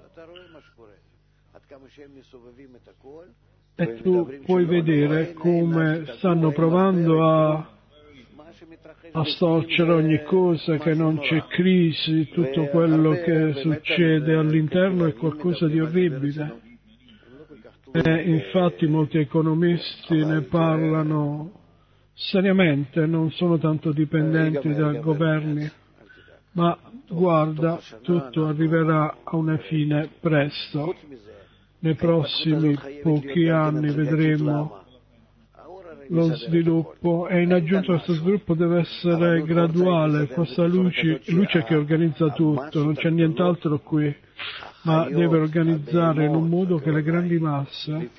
E tu puoi vedere come stanno provando a, a storcere ogni cosa, che non c'è crisi, tutto quello che succede all'interno è qualcosa di orribile. E infatti molti economisti ne parlano seriamente, non sono tanto dipendenti dai governi, ma guarda, tutto arriverà a una fine presto. Nei prossimi pochi anni vedremo lo sviluppo, e in aggiunta questo sviluppo deve essere graduale. Questa luce, luce che organizza tutto, non c'è nient'altro qui, ma deve organizzare in un modo che le grandi masse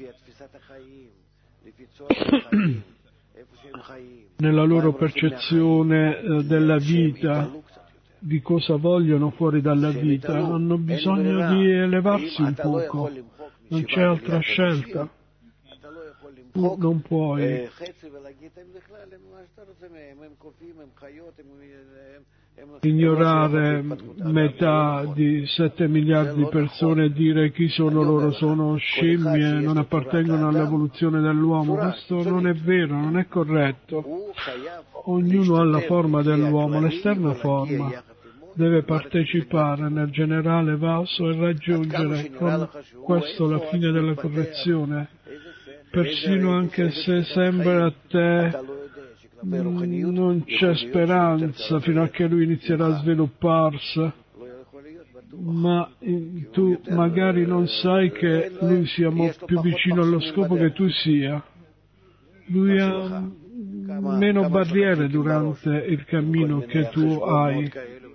nella loro percezione eh, della vita, di cosa vogliono fuori dalla vita, hanno bisogno di elevarsi un poco, non c'è altra scelta. Tu non puoi ignorare metà di sette miliardi di persone e dire chi sono loro, sono scimmie, non appartengono all'evoluzione dell'uomo. Questo non è vero, non è corretto. Ognuno ha la forma dell'uomo, l'esterna forma. Deve partecipare nel generale vaso e raggiungere con questo la fine della correzione. Persino anche se sembra a te non c'è speranza fino a che lui inizierà a svilupparsi, ma tu magari non sai che lui sia più vicino allo scopo che tu sia. Lui ha meno barriere durante il cammino che tu hai,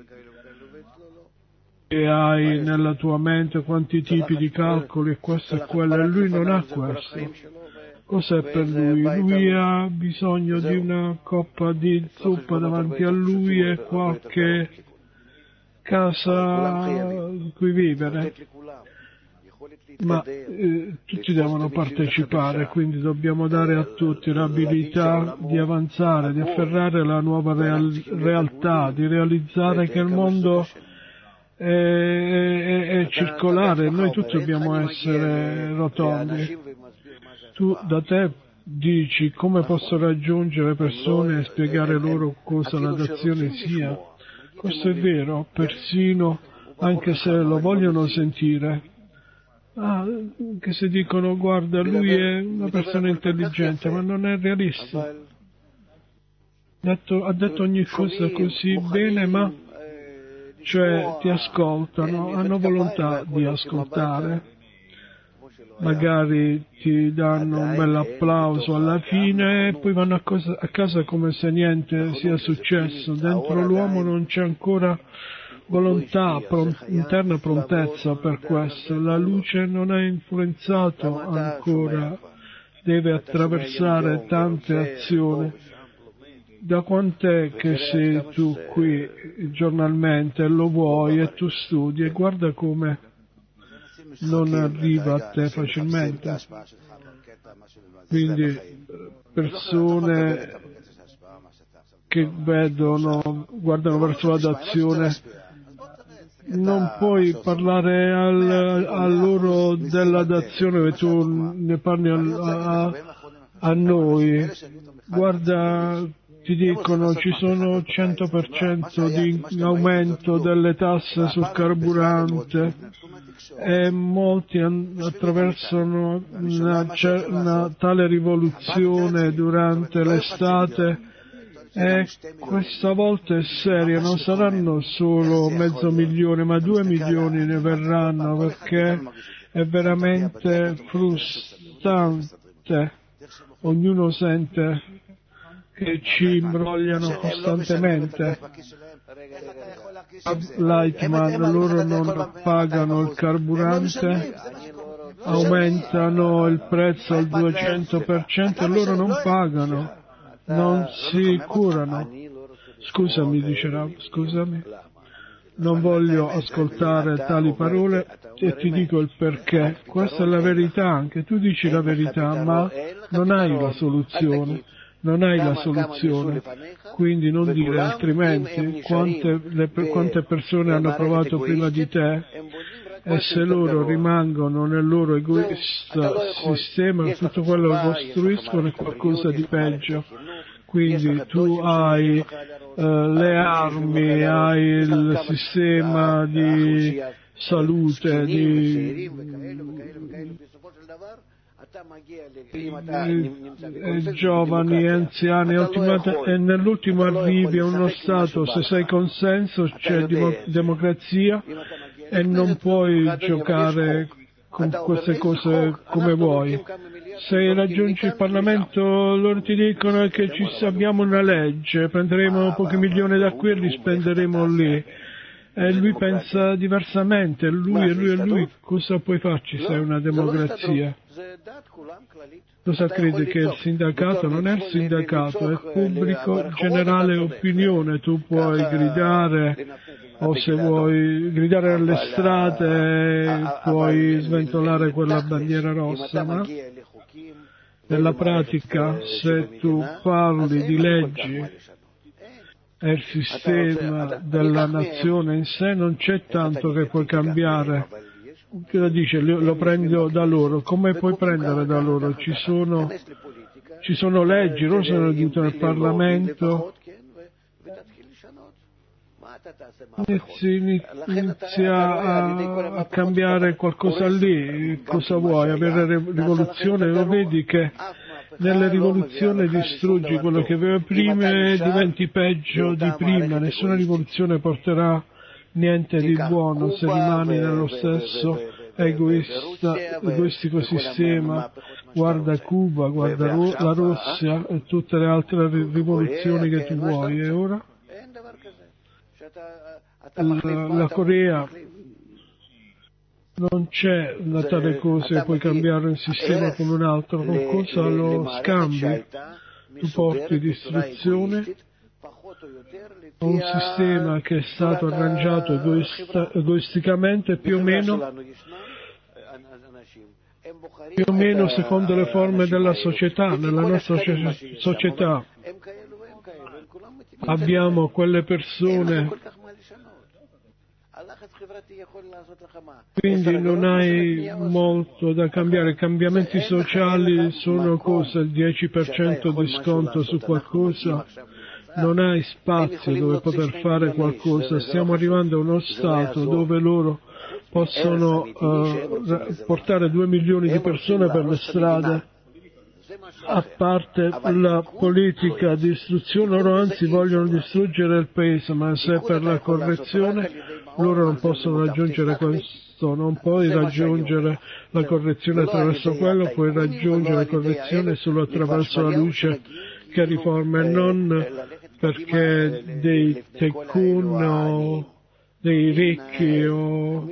e hai nella tua mente quanti tipi di calcoli e questo e quello, e lui non ha questo. Cos'è per lui? Lui ha bisogno di una coppa di zuppa davanti a lui e qualche casa in cui vivere, ma eh, tutti devono partecipare, quindi dobbiamo dare a tutti l'abilità di avanzare, di afferrare la nuova real- realtà, di realizzare che il mondo è, è, è circolare e noi tutti dobbiamo essere rotondi. Tu da te dici come posso raggiungere persone e spiegare loro cosa la dazione sia. Questo è vero, persino anche se lo vogliono sentire. Ah, che se dicono guarda lui è una persona intelligente, ma non è realista. Detto, ha detto ogni cosa così bene, ma cioè ti ascoltano, hanno volontà di ascoltare. Magari ti danno un bel applauso alla fine e poi vanno a, cosa, a casa come se niente sia successo. Dentro l'uomo non c'è ancora volontà, pront- interna prontezza per questo. La luce non ha influenzato ancora, deve attraversare tante azioni. Da quant'è che sei tu qui giornalmente e lo vuoi e tu studi e guarda come non arriva a te facilmente. Quindi persone che vedono, guardano verso la dazione, non puoi parlare al, a loro della dazione, tu ne parli a, a, a noi. Guarda, ti dicono ci sono cento per cento di aumento delle tasse sul carburante e molti attraversano una, una tale rivoluzione durante l'estate e questa volta è seria, non saranno solo mezzo milione ma due milioni ne verranno, perché è veramente frustrante, ognuno sente che ci imbrogliano costantemente. Lightman, loro non pagano il carburante, aumentano il prezzo al duecento per cento e loro non pagano, non si curano. Scusami, dice Rav, scusami, non voglio ascoltare tali parole e ti dico il perché. Questa è la verità, anche tu dici la verità, ma non hai la soluzione. Non hai la soluzione, quindi non dire altrimenti. Quante, le, quante persone hanno provato prima di te e se loro rimangono nel loro egoista sistema, tutto quello che costruiscono è qualcosa di peggio. Quindi tu hai uh, le armi, hai il sistema di salute, di eh, giovani, anziani, e nell'ultimo arrivi a uno stato, se sei consenso c'è dim- democrazia e non puoi giocare con queste cose come vuoi. Se raggiungi il Parlamento loro ti dicono che ci abbiamo una legge, prenderemo pochi milioni da qui e li spenderemo lì. E lui pensa diversamente, lui e lui e lui, cosa puoi farci se è una democrazia? Cosa credi che il sindacato? Non è il sindacato, è il pubblico generale opinione, tu puoi gridare o se vuoi gridare nelle strade puoi sventolare quella bandiera rossa, ma nella pratica se tu parli di leggi e il sistema della nazione in sé non c'è tanto che puoi cambiare. Cosa dice? Lo prendo da loro. Come puoi prendere da loro? Ci sono, ci sono leggi, loro sono venuti nel Parlamento. Inizi, inizia a, a cambiare qualcosa lì. Cosa vuoi? Avere rivoluzione? Lo vedi che nelle rivoluzioni distruggi quello che aveva prima e diventi peggio di prima. Nessuna rivoluzione porterà niente di buono se rimani nello stesso egoista, egoistico sistema, guarda Cuba, guarda Ro- la Russia e tutte le altre rivoluzioni che tu vuoi. E ora la, la Corea non c'è una tale cosa, puoi cambiare un sistema con un altro, con cosa lo scambi? Tu porti l'istruzione a un sistema che è stato arrangiato egoista, egoisticamente più o meno più o meno secondo le forme della società. Nella nostra società abbiamo quelle persone, quindi non hai molto da cambiare. I cambiamenti sociali sono cosa? Il dieci per cento di sconto su qualcosa, non hai spazio dove poter fare qualcosa. Stiamo arrivando a uno stato dove loro possono uh, portare due milioni di persone per le strade, a parte la politica di istruzione. Loro anzi vogliono distruggere il paese, ma se per la correzione loro non possono raggiungere questo, non puoi raggiungere la correzione attraverso quello, puoi raggiungere la correzione solo attraverso la luce che riforma, e non perché dei tycoon o dei ricchi o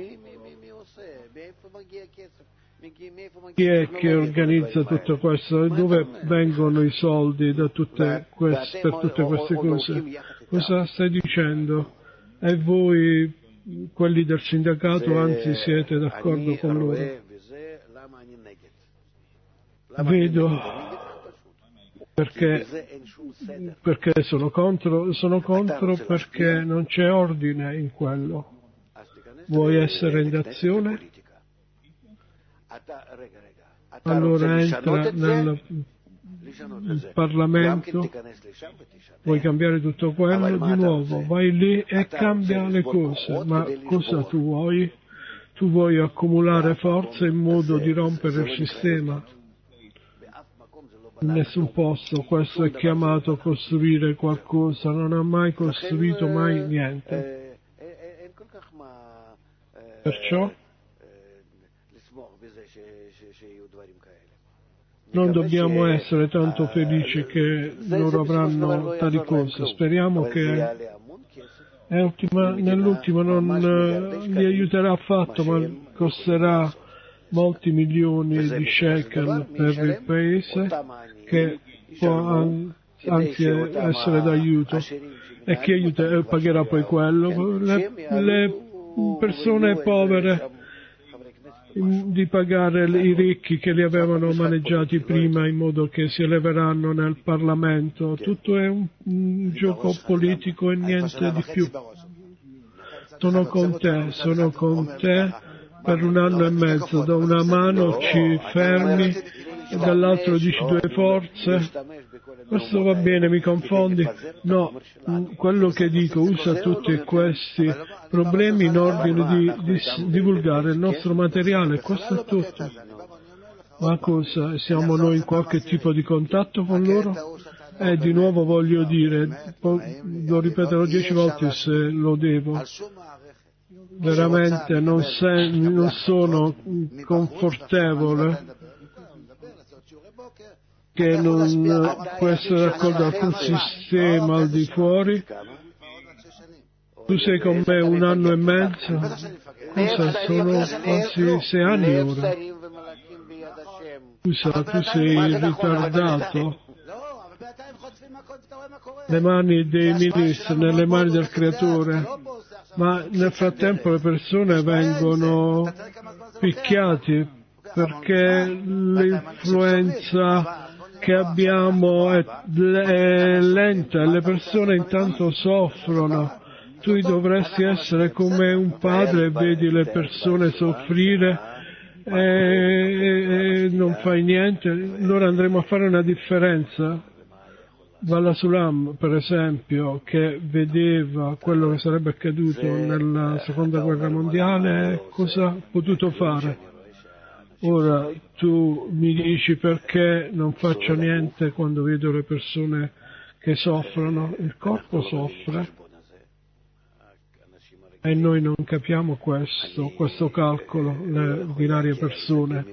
chi è che organizza tutto questo? Dove vengono i soldi da tutte queste, per tutte queste cose? Cosa stai dicendo? E voi, quelli del sindacato, anzi siete d'accordo con loro? Vedo perché, perché sono contro, sono contro perché non c'è ordine in quello. Vuoi essere in azione? Allora entra nel Parlamento, vuoi cambiare tutto quello, di nuovo vai lì e cambia le cose. Ma cosa tu vuoi? Tu vuoi accumulare forza in modo di rompere il sistema. In nessun posto questo è chiamato costruire qualcosa, non ha mai costruito mai niente. Perciò non dobbiamo essere tanto felici che loro avranno tali cose. Speriamo che è ultima, nell'ultimo non li aiuterà affatto, ma costerà molti milioni di shekel per il paese, che può anzi essere d'aiuto. E chi aiuta, pagherà poi quello? Le, le persone povere, di pagare i ricchi che li avevano maneggiati prima, in modo che si eleveranno nel Parlamento. Tutto è un, un gioco politico e niente di più. Sono con te, sono con te per un anno e mezzo. Da una mano ci fermi e dall'altro dici due forze. Questo va bene, mi confondi? No, quello che dico, usa tutti questi problemi in ordine di, di divulgare il nostro materiale, questo è tutto. Ma cosa? Siamo noi in qualche tipo di contatto con loro? E di nuovo voglio dire, lo ripeterò dieci volte se lo devo, veramente non, se, non sono confortevole che non può essere raccordato un sistema al di fuori. Tu sei con me un anno e mezzo, cosa sono quasi sei anni ora. Scusa, tu sei ritardato. Le mani dei ministri nelle mani del creatore, ma nel frattempo le persone vengono picchiate perché l'influenza che abbiamo è, è lenta e le persone intanto soffrono. Tu dovresti essere come un padre e vedi le persone soffrire e, e non fai niente. Allora andremo a fare una differenza. Vala Sulam, per esempio, che vedeva quello che sarebbe accaduto nella seconda guerra mondiale, cosa ha potuto fare? Ora tu mi dici perché non faccio niente quando vedo le persone che soffrono. Il corpo soffre E noi non capiamo questo, questo calcolo, le ordinarie persone.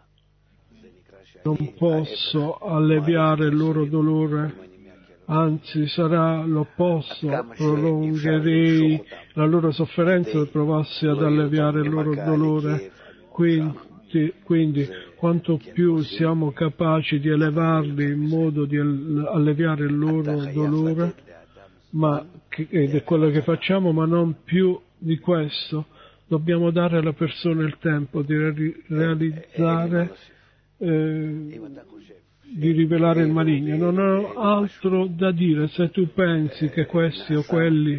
Non posso alleviare il loro dolore, anzi sarà l'opposto, prolungherei la loro sofferenza se provassi ad alleviare il loro dolore. Quindi, quindi quanto più siamo capaci di elevarli in modo di alleviare il loro dolore, ma ed è quello che facciamo, ma non più di questo, dobbiamo dare alla persona il tempo di re- realizzare, eh, di rivelare il maligno. Non ho altro da dire. Se tu pensi che questi o quelli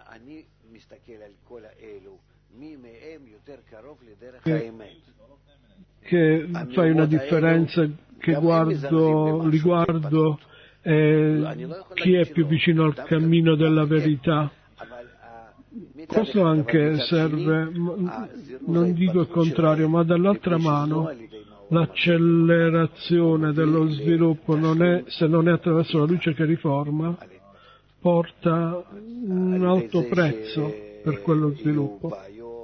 che, che fai una differenza che guardo riguardo eh, chi è più vicino al cammino della verità. Questo anche serve, non dico il contrario, ma dall'altra mano l'accelerazione dello sviluppo non è, se non è attraverso la luce che riforma, porta un alto prezzo per quello sviluppo.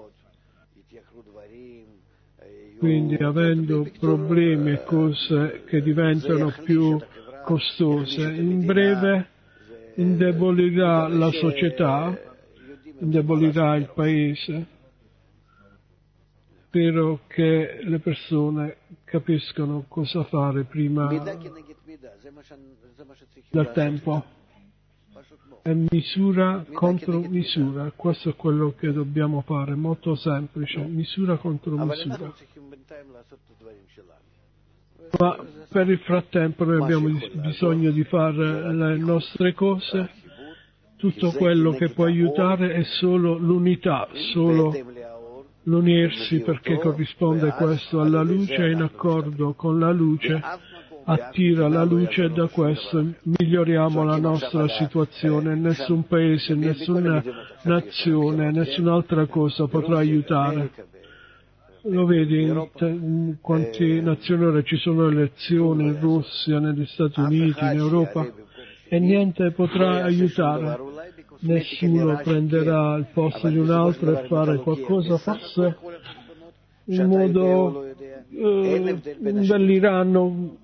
Quindi avendo problemi e cose che diventano più costose, in breve indebolirà la società, indebolirà il paese. Spero che le persone capiscano cosa fare prima del tempo. È misura contro misura, questo è quello che dobbiamo fare, molto semplice, misura contro misura. Ma per il frattempo noi abbiamo bisogno di fare le nostre cose, tutto quello che può aiutare è solo l'unità, solo l'unirsi, perché corrisponde questo alla luce, è in accordo con la luce, attira la luce e da questo miglioriamo la nostra situazione. Nessun paese, nessuna nazione, nessun'altra cosa potrà aiutare. Lo vedi in, te, in quante nazioni ora ci sono elezioni in Russia, negli Stati Uniti, in Europa, e niente potrà aiutare. Nessuno prenderà il posto di un altro e fare qualcosa, forse in modo eh, dell'Iran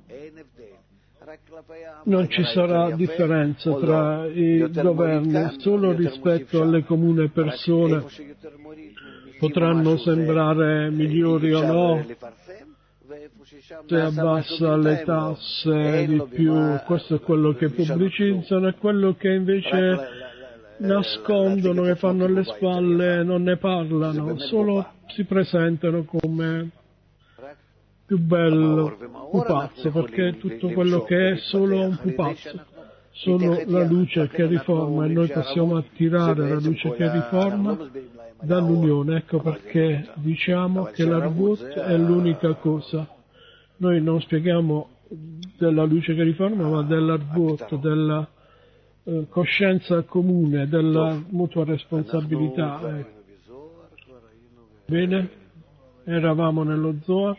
non ci sarà differenza tra i governi, solo rispetto alle comuni persone potranno sembrare migliori o no, se abbassa le tasse di più, questo è quello che pubblicizzano, e quello che invece nascondono, che fanno alle spalle, non ne parlano, solo si presentano come più bello pupazzo, perché tutto quello che è solo un pupazzo, solo la luce che riforma, e noi possiamo attirare la luce che riforma dall'unione. Ecco perché diciamo che l'Arbut è l'unica cosa. Noi non spieghiamo della luce che riforma, ma dell'Arbut, della eh, coscienza comune, della mutua responsabilità. Eh. Bene? Eravamo nello Zohar.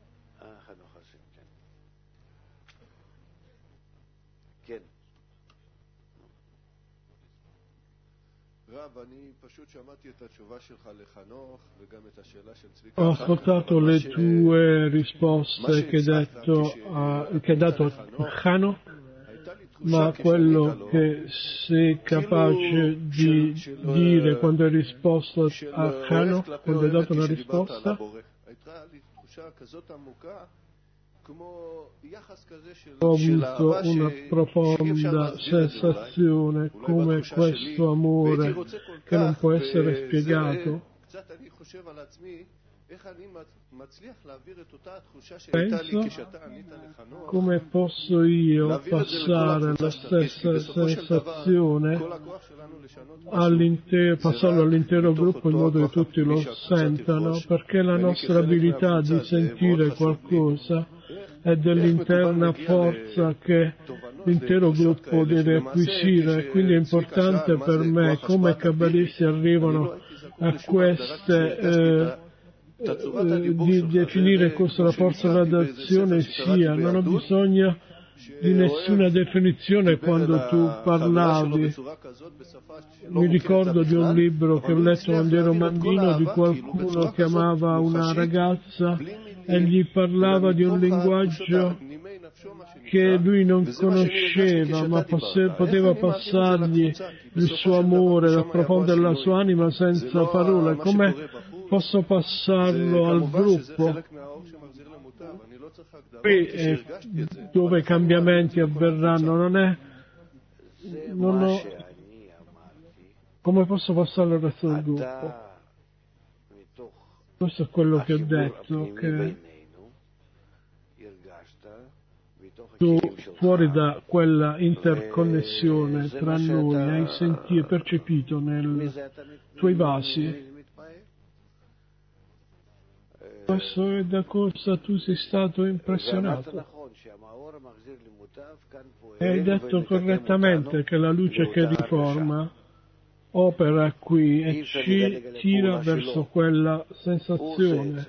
Ho ascoltato le tue risposte che hai detto a, che hai dato a Hano, ma quello che sei capace di dire quando hai risposto a Hano, quando hai dato una risposta, ho avuto una profonda sensazione come questo amore che non può essere spiegato. Penso come posso io passare la stessa sensazione all'intero, passarlo all'intero gruppo in modo che tutti lo sentano, perché la nostra abilità di sentire qualcosa è dell'interna forza che l'intero gruppo deve acquisire, quindi è importante per me come i kabbalisti arrivano a queste eh, eh, di definire cosa la forza dell'azione sia. Non ho bisogno di nessuna definizione quando tu parlavi. Mi ricordo di un libro che ho letto quando ero bambino di qualcuno che amava una ragazza e gli parlava di un linguaggio che lui non conosceva, ma posse, poteva passargli il suo amore dal profondo della sua anima senza parole. Come posso passarlo al gruppo? Qui è dove i cambiamenti avverranno, non è? Non ho, come posso passarlo al resto del gruppo? Questo è quello che ho detto, che tu, fuori da quella interconnessione tra noi, hai sentito e percepito nei tuoi vasi. Questo è da cosa tu sei stato impressionato. E hai detto correttamente che la luce che riforma opera qui e ci tira verso quella sensazione.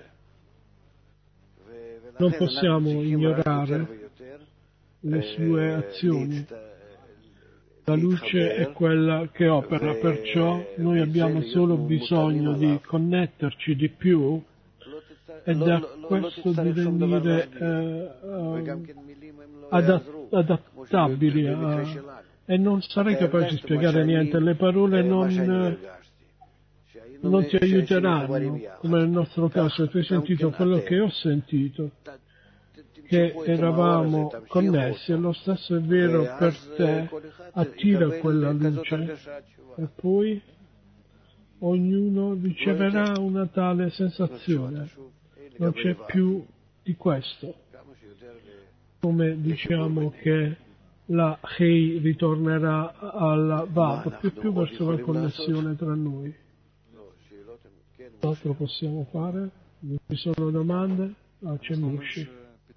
Non possiamo ignorare le sue azioni. La luce è quella che opera, perciò noi abbiamo solo bisogno di connetterci di più e da questo di venire eh, adatt- adattabili a, e non sarei capace di spiegare niente. Le parole non, non ti aiuteranno, come nel nostro caso. Tu hai sentito quello che ho sentito, che eravamo connessi, e lo stesso è vero per te. Attira quella luce e poi ognuno riceverà una tale sensazione. Non c'è più di questo. Come diciamo che la Hei ritornerà alla Vav, più più verso la connessione tra noi. Altro possiamo fare? Non ci sono domande? Ah, c'è Mushi.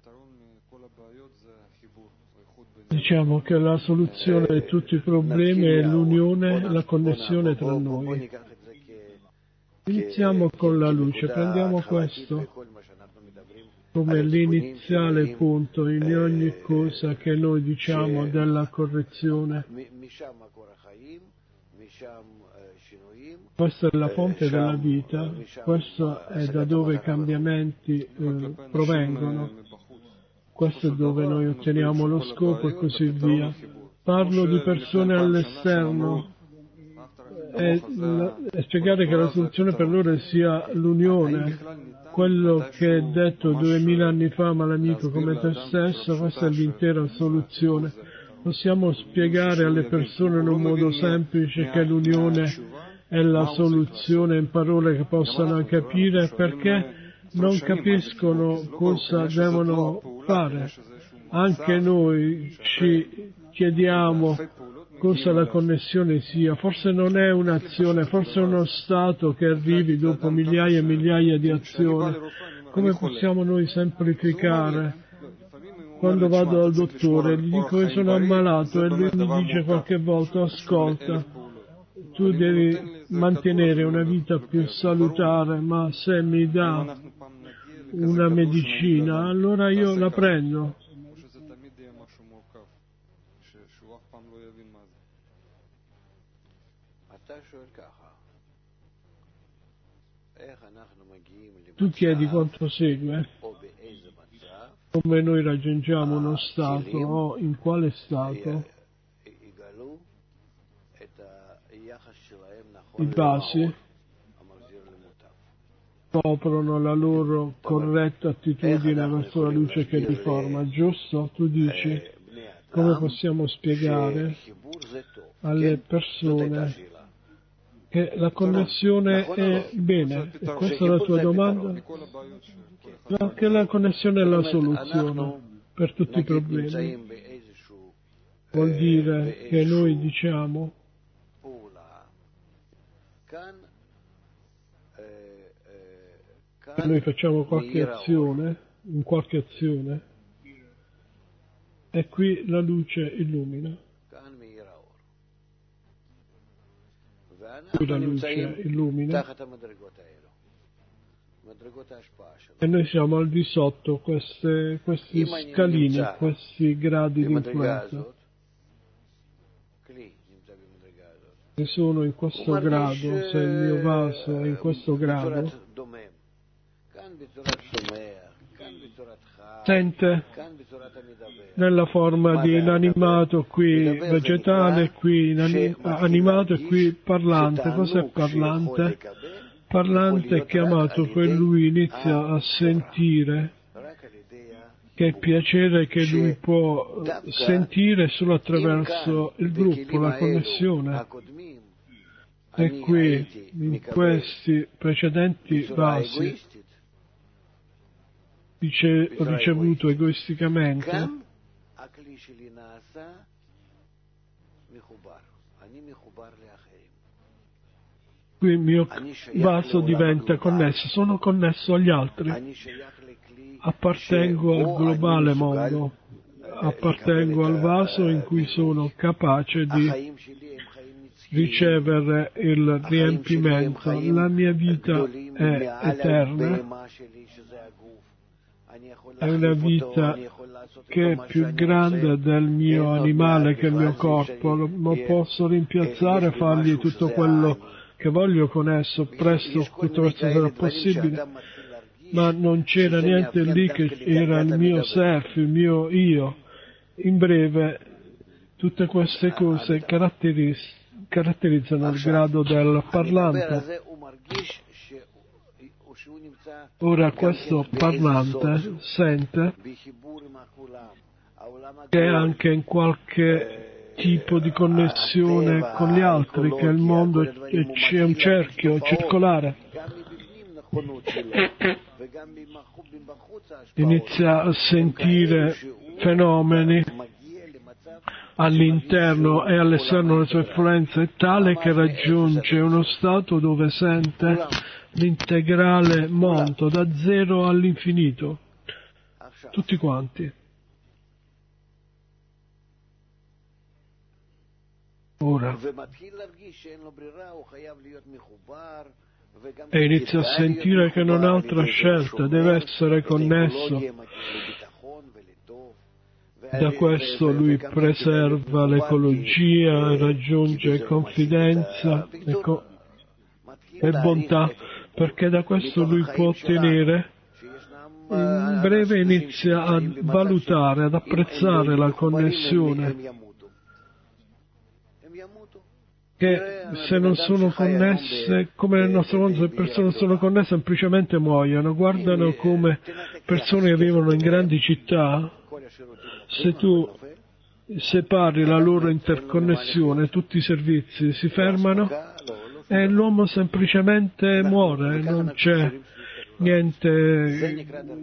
Diciamo che la soluzione di tutti i problemi è l'unione, la connessione tra noi. Iniziamo con la luce, prendiamo questo come l'iniziale punto in ogni cosa che noi diciamo della correzione. Questa è la fonte della vita, questo è da dove i cambiamenti eh, provengono, questo è dove noi otteniamo lo scopo e così via. Parlo di persone all'esterno e, e spiegare che la soluzione per loro sia l'unione. Quello che è detto duemila anni fa, ma l'amico come te stesso, questa è l'intera soluzione. Possiamo spiegare alle persone in un modo semplice che l'unione è la soluzione in parole che possano capire, perché non capiscono cosa devono fare. Anche noi ci chiediamo cosa la connessione sia. Forse non è un'azione, forse è uno stato che arrivi dopo migliaia e migliaia di azioni. Come possiamo noi semplificare? Quando vado dal dottore gli dico che sono ammalato e lui mi dice qualche volta: ascolta, tu devi mantenere una vita più salutare, ma se mi dà una medicina allora io la prendo. Tu chiedi quanto segue, come noi raggiungiamo uno stato o in quale stato i basi scoprono la loro corretta attitudine verso la luce che li forma, giusto? Tu dici, come possiamo spiegare alle persone che la connessione è bene? E questa è la tua domanda? Che la connessione è la soluzione per tutti i problemi. Vuol dire che noi diciamo che noi facciamo qualche azione, in qualche azione, e qui la luce illumina. Qui la luce illumina e noi siamo al di sotto queste, questi scalini, questi gradi di influenza. Se sono in questo grado, se il mio vaso è in questo grado, sente nella forma di inanimato qui vegetale, qui inani- animato e qui parlante. Cos'è parlante? Parlante è chiamato che lui inizia a sentire che è piacere che lui può sentire solo attraverso il gruppo, la connessione. E qui, in questi precedenti vasi, dice, ho ricevuto egoisticamente, qui il mio vaso diventa connesso, sono connesso agli altri, appartengo al globale mondo, appartengo al vaso in cui sono capace di ricevere il riempimento. La mia vita è eterna, è una vita che è più grande del mio animale, che il mio corpo, lo posso rimpiazzare, fargli tutto quello che voglio con esso, presto tutto questo sarà possibile, ma non c'era niente lì che era il mio self, il mio io. In breve, tutte queste cose caratteriz- caratterizzano il grado del parlante. Ora questo parlante sente che è anche in qualche tipo di connessione con gli altri, che il mondo è, è un cerchio circolare. Inizia a sentire fenomeni all'interno e all'esterno delle sue influenze, è tale che raggiunge uno stato dove sente l'integrale monto da zero all'infinito, tutti quanti. Ora, e inizia a sentire che non ha altra scelta, deve essere connesso. Da questo lui preserva l'ecologia, raggiunge confidenza e, co- e bontà, perché da questo lui può ottenere. In breve inizia a valutare, ad apprezzare la connessione, che se non sono connesse, come nel nostro mondo, se le persone non sono connesse semplicemente muoiono. Guardano come persone che vivono in grandi città, se tu separi la loro interconnessione, tutti i servizi si fermano e l'uomo semplicemente muore, non c'è niente.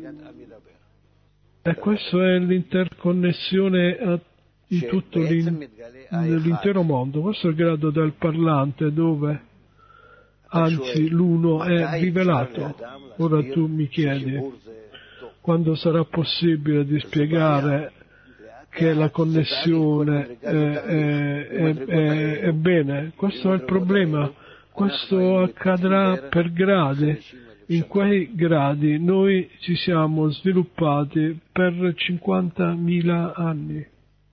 E questa è l'interconnessione in tutto l'in- nell'intero mondo. Questo è il grado del parlante, dove anzi l'uno è rivelato. Ora tu mi chiedi quando sarà possibile di spiegare che la connessione è, è, è, è, è bene. Questo è il problema. Questo accadrà per gradi. In quei gradi noi ci siamo sviluppati per cinquantamila anni.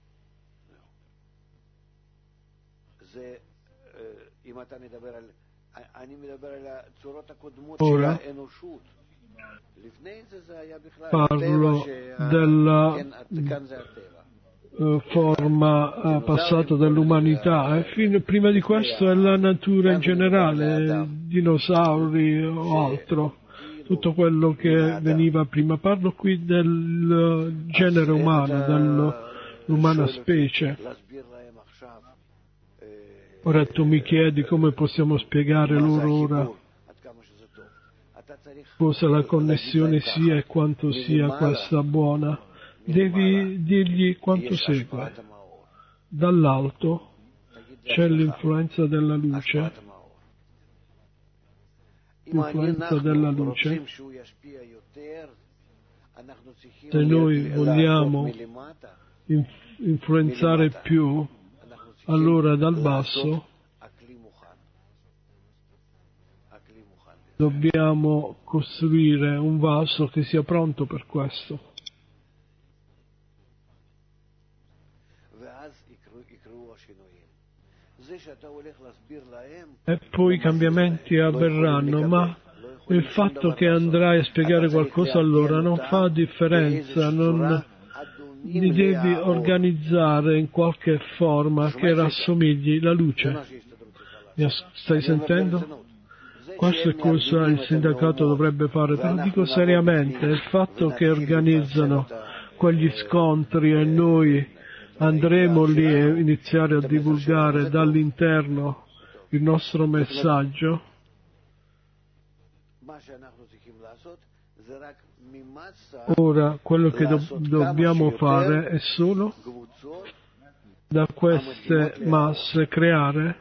Ora parlo della uh, forma uh, passata dell'umanità, e fino, prima di questo è la natura in generale, dinosauri o altro, tutto quello che veniva prima. Parlo qui del genere umano, dell'umana specie. Ora tu mi chiedi come possiamo spiegare loro ora cosa la connessione sia e quanto sia questa buona. Devi dirgli quanto segue. Dall'alto c'è l'influenza della luce, l'influenza della luce. Se noi vogliamo influenzare più, allora dal basso dobbiamo costruire un vaso che sia pronto per questo. E poi i cambiamenti avverranno, ma il fatto che andrai a spiegare qualcosa a loro non fa differenza, non li devi organizzare in qualche forma che rassomigli la luce. Mi stai sentendo? Questo è cosa il sindacato dovrebbe fare, te lo dico seriamente, il fatto che organizzano quegli scontri e noi andremo lì a iniziare a divulgare dall'interno il nostro messaggio, ora quello che do- dobbiamo fare è solo da queste masse creare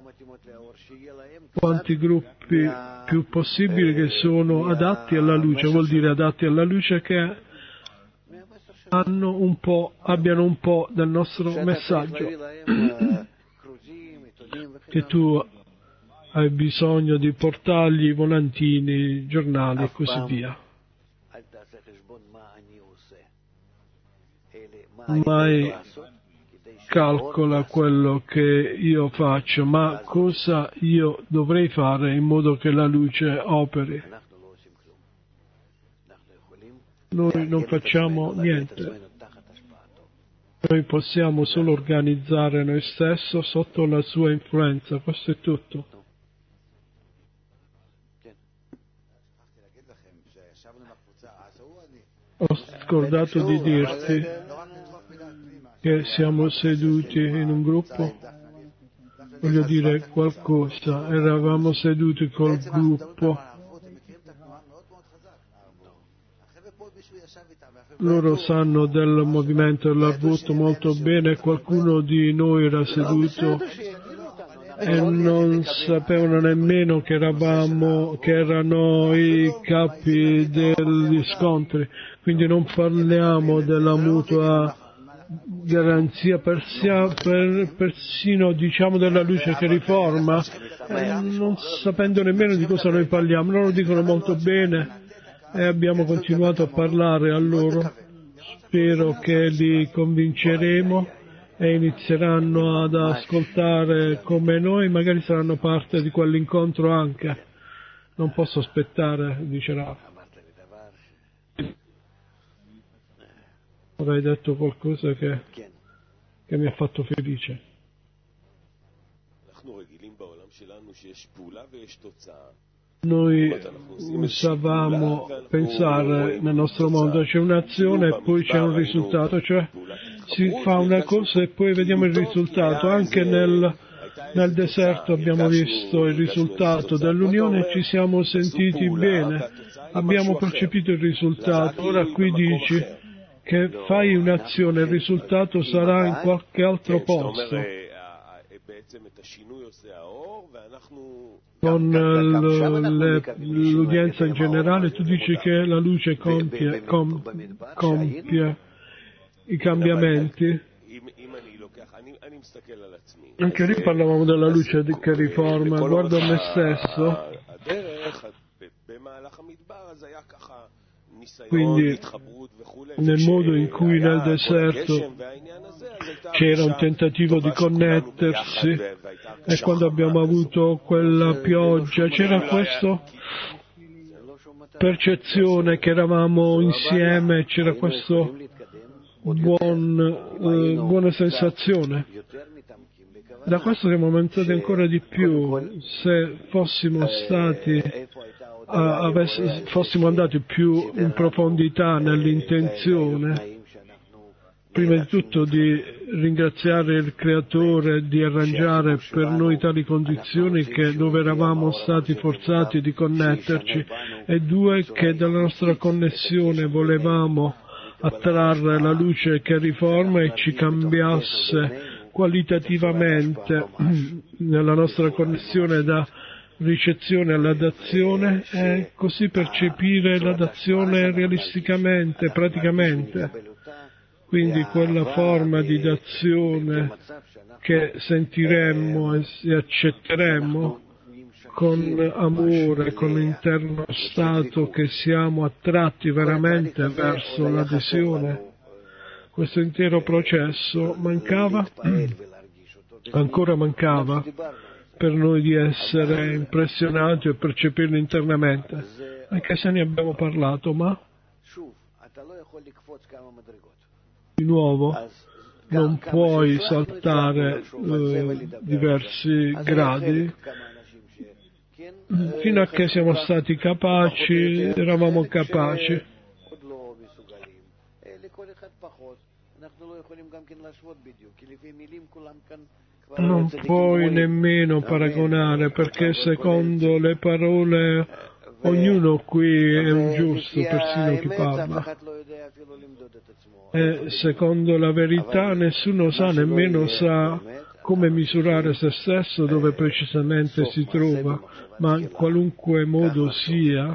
quanti gruppi più possibili che sono adatti alla luce, vuol dire adatti alla luce che hanno un po', abbiano un po' del nostro messaggio, che tu hai bisogno di portargli volantini, giornali e così via. Mai calcola quello che io faccio, ma cosa io dovrei fare in modo che la luce operi. Noi non facciamo niente. Noi possiamo solo organizzare noi stessi sotto la sua influenza, questo è tutto. Ho scordato di dirti che siamo seduti in un gruppo, voglio dire qualcosa, eravamo seduti col gruppo, loro sanno del movimento dell'Arvut molto bene, qualcuno di noi era seduto e non sapevano nemmeno che eravamo, che erano i capi degli scontri, quindi non parliamo della mutua garanzia, persia, per, persino diciamo della luce che riforma, eh, non sapendo nemmeno di cosa noi parliamo. Loro dicono molto bene e abbiamo continuato a parlare a loro. Spero che li convinceremo e inizieranno ad ascoltare come noi, magari saranno parte di quell'incontro anche. Non posso aspettare, dice Rav. Avrei detto qualcosa che, che mi ha fatto felice. Noi usavamo pensare nel nostro mondo c'è un'azione e poi c'è un risultato, cioè si fa una cosa e poi vediamo il risultato. Anche nel, nel deserto abbiamo visto il risultato dell'unione e ci siamo sentiti bene, abbiamo percepito il risultato. Ora qui dici che fai un'azione, il risultato sarà in qualche altro posto. Con le, l'udienza in generale tu dici che la luce compie, com, compie i cambiamenti. Anche lì parlavamo della luce che riforma, guardo me stesso. Quindi nel modo in cui nel deserto c'era un tentativo di connettersi e quando abbiamo avuto quella pioggia c'era questa percezione che eravamo insieme, c'era questa buon, eh, buona sensazione. Da questo siamo aumentati ancora di più. Se fossimo stati Avess- fossimo andati più in profondità nell'intenzione, prima di tutto di ringraziare il Creatore di arrangiare per noi tali condizioni che dove eravamo stati forzati di connetterci, e due, che dalla nostra connessione volevamo attrarre la luce che riforma e ci cambiasse qualitativamente nella nostra connessione da ricezione alla dazione e così percepire la dazione realisticamente, praticamente. Quindi quella forma di dazione che sentiremmo e accetteremmo con amore, con l'interno stato che siamo attratti veramente verso l'adesione. Questo intero processo mancava, ancora mancava per noi di essere impressionati e percepirlo internamente, anche se ne abbiamo parlato, ma di nuovo non puoi saltare eh, diversi gradi fino a che siamo stati capaci, eravamo capaci. Non puoi nemmeno paragonare, perché secondo le parole ognuno qui è un giusto, persino chi parla. E secondo la verità nessuno sa, nemmeno sa come misurare se stesso, dove precisamente si trova, ma in qualunque modo sia,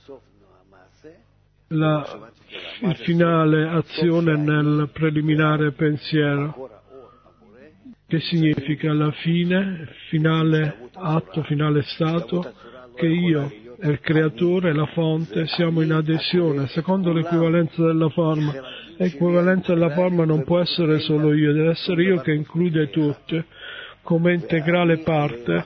la, il finale azione nel preliminare pensiero, che significa la fine, finale atto, finale stato, che io e il creatore, la fonte, siamo in adesione, secondo l'equivalenza della forma. L'equivalenza della forma non può essere solo io, deve essere io che include tutti, come integrale parte,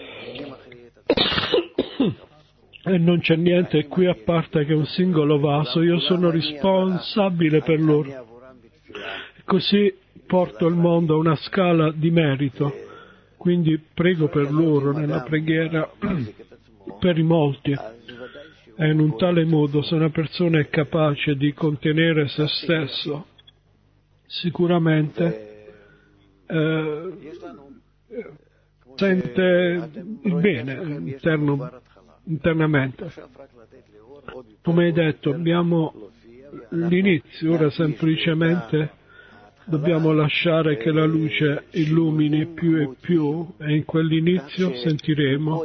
e non c'è niente qui a parte che un singolo vaso, io sono responsabile per loro. E così porto il mondo a una scala di merito, quindi prego per loro nella preghiera per i molti, e in un tale modo se una persona è capace di contenere se stesso, sicuramente eh, sente il bene interno, internamente. Come hai detto, abbiamo l'inizio, ora semplicemente dobbiamo lasciare che la luce illumini più e più, e in quell'inizio sentiremo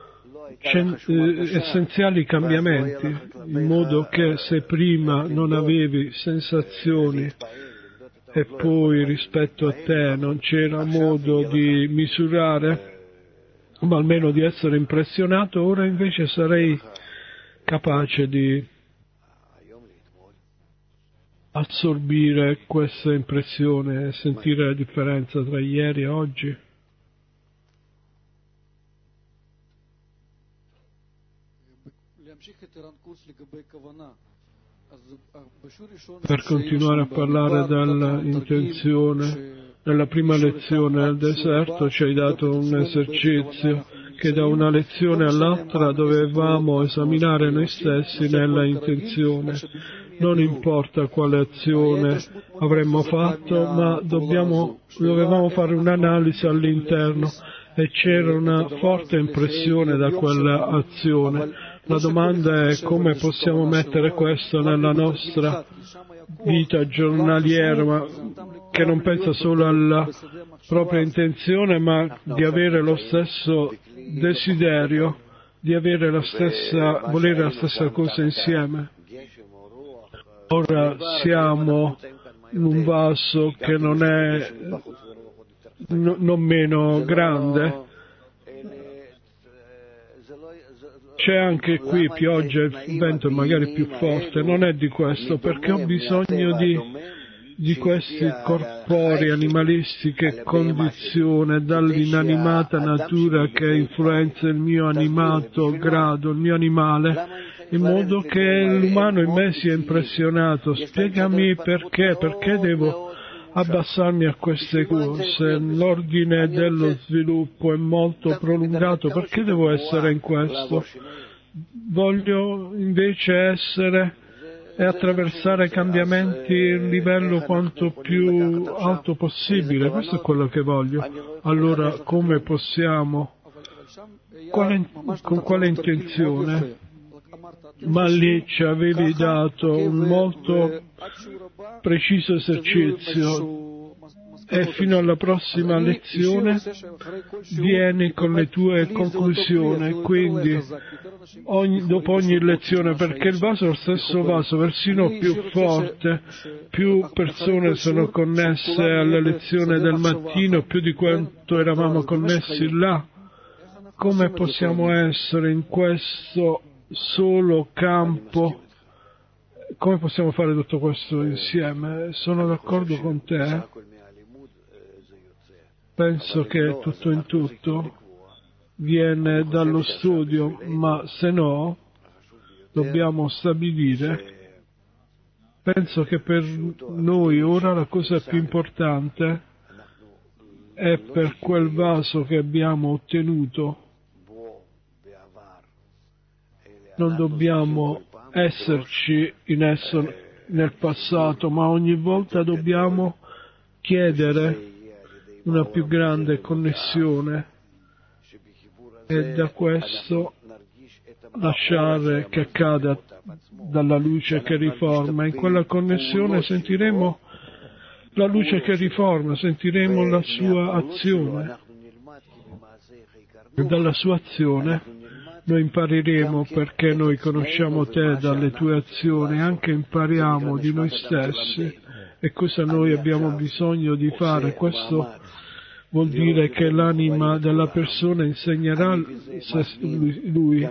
essenziali cambiamenti, in modo che se prima non avevi sensazioni e poi rispetto a te non c'era modo di misurare, ma almeno di essere impressionato, ora invece sarei capace di assorbire questa impressione e sentire la differenza tra ieri e oggi. Per continuare a parlare dell'intenzione, nella prima lezione al deserto ci hai dato un esercizio che da una lezione all'altra dovevamo esaminare noi stessi nella intenzione. Non importa quale azione avremmo fatto, ma dobbiamo, dovevamo fare un'analisi all'interno, e c'era una forte impressione da quella azione. La domanda è come possiamo mettere questo nella nostra vita giornaliera, ma che non pensa solo alla propria intenzione, ma di avere lo stesso desiderio, di avere la stessa, volere la stessa cosa insieme. Ora siamo in un vaso che non è n- non meno grande. C'è anche qui pioggia e vento magari più forte, non è di questo, perché ho bisogno di, di questi corpori animalisti che condizione dall'inanimata natura che influenza il mio animato grado, il mio animale, in modo che l'umano in me sia impressionato. Spiegami perché, perché devo abbassarmi a queste cose. L'ordine dello sviluppo è molto prolungato, perché devo essere in questo? Voglio invece essere e attraversare cambiamenti a un livello quanto più alto possibile. Questo è quello che voglio. Allora, come possiamo? Quale, con quale intenzione? Ma lì ci avevi dato un molto preciso esercizio, e fino alla prossima lezione vieni con le tue conclusioni, quindi ogni, dopo ogni lezione, perché il vaso è lo stesso vaso, persino più forte, più persone sono connesse alla lezione del mattino, più di quanto eravamo connessi là. come possiamo essere in questo solo campo, come possiamo fare tutto questo insieme? Sono d'accordo con te, penso che tutto in tutto viene dallo studio, ma se no dobbiamo stabilire, penso che per noi ora la cosa più importante è per quel vaso che abbiamo ottenuto. Non dobbiamo esserci in esso nel passato, ma ogni volta dobbiamo chiedere una più grande connessione e da questo lasciare che accada dalla luce che riforma. In quella connessione sentiremo la luce che riforma, sentiremo la sua azione e dalla sua azione noi impareremo, perché noi conosciamo te dalle tue azioni, anche impariamo di noi stessi e cosa noi abbiamo bisogno di fare. Questo vuol dire che l'anima della persona insegnerà lui.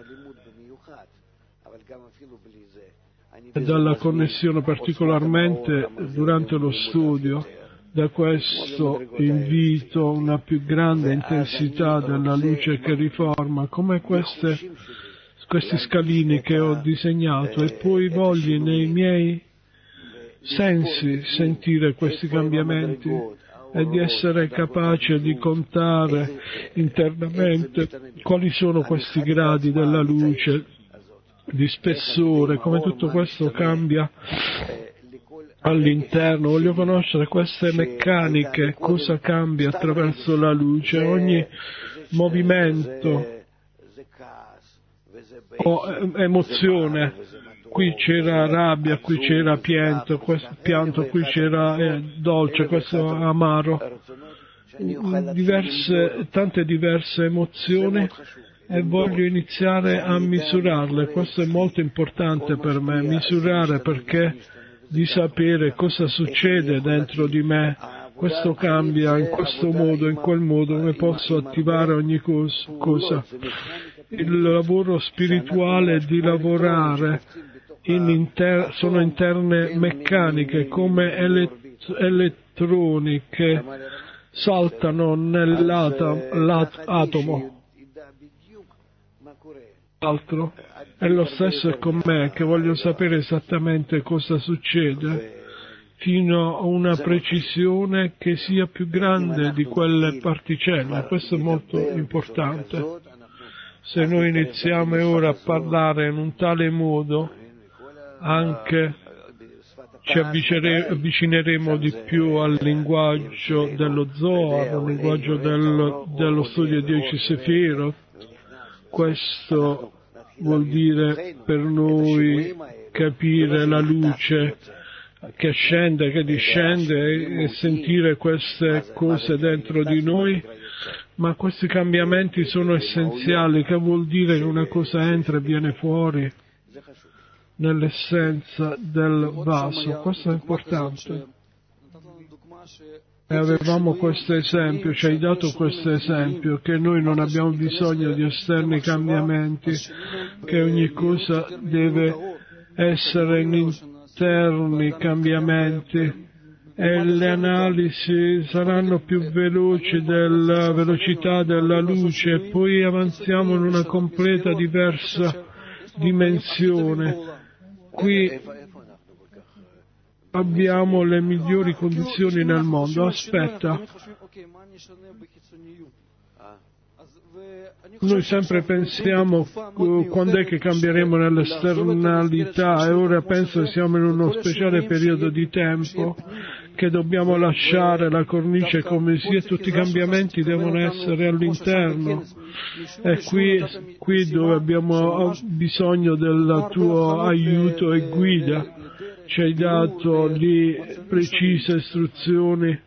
E dalla connessione, particolarmente durante lo studio, da questo invito una più grande intensità della luce che riforma, come queste, questi scalini che ho disegnato, e poi voglio nei miei sensi sentire questi cambiamenti e di essere capace di contare internamente quali sono questi gradi della luce, di spessore, come tutto questo cambia all'interno. Voglio conoscere queste meccaniche, cosa cambia attraverso la luce, ogni movimento o emozione. Qui c'era rabbia, qui c'era pianto, questo, pianto qui c'era eh, dolce, questo amaro, diverse, tante diverse emozioni, e voglio iniziare a misurarle. Questo è molto importante per me, misurare, perché di sapere cosa succede dentro di me. Questo cambia in questo modo, in quel modo, come posso attivare ogni cosa. Il lavoro spirituale è di lavorare in inter- sono interne meccaniche, come elett- elettroni che saltano nell'atomo. Altro è lo stesso con me, che voglio sapere esattamente cosa succede fino a una precisione che sia più grande di quelle particelle. Questo è molto importante. Se noi iniziamo ora a parlare in un tale modo, anche ci avvicineremo di più al linguaggio dello Zohar, al linguaggio dello, dello studio di dieci Sefirot. Questo vuol dire per noi capire la luce che scende, che discende, e sentire queste cose dentro di noi, ma questi cambiamenti sono essenziali, che vuol dire che una cosa entra e viene fuori nell'essenza del vaso. Questo è importante. E avevamo questo esempio, ci hai dato questo esempio, che noi non abbiamo bisogno di esterni cambiamenti, che ogni cosa deve essere in interni cambiamenti, e le analisi saranno più veloci della velocità della luce, e poi avanziamo in una completa diversa dimensione. Qui abbiamo le migliori condizioni nel mondo. Aspetta, noi sempre pensiamo uh, quando è che cambieremo nell'esternalità, e ora penso che siamo in uno speciale periodo di tempo che dobbiamo lasciare la cornice come sia, tutti i cambiamenti devono essere all'interno. È qui, qui dove abbiamo bisogno del tuo aiuto e guida. Ci hai dato lì precise istruzioni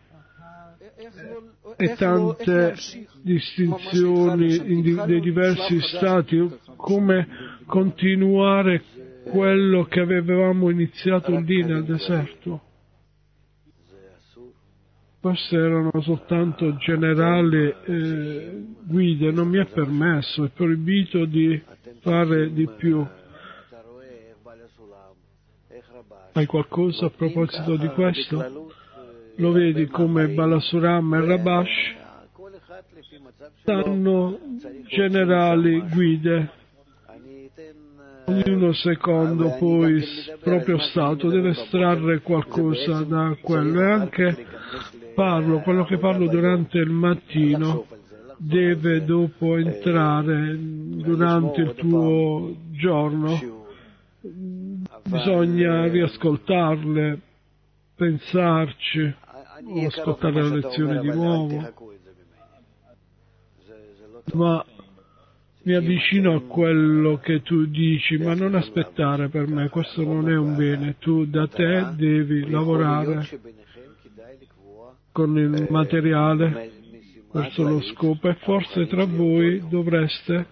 e tante distinzioni in, dei diversi stati, come continuare quello che avevamo iniziato lì nel deserto. queste erano soltanto generali eh, guide, non mi è permesso, è proibito di fare di più. Hai qualcosa a proposito di questo? Lo vedi come Balasuram e Rabash danno generali guide, ognuno secondo poi il proprio stato deve estrarre qualcosa da quello, e anche parlo, quello che parlo durante il mattino deve dopo entrare durante il tuo giorno, bisogna riascoltarle, pensarci, o ascoltare la lezione di nuovo, ma mi avvicino a quello che tu dici, ma non aspettare per me, questo non è un bene, tu da te devi lavorare con il materiale, questo è lo scopo, e forse tra voi dovreste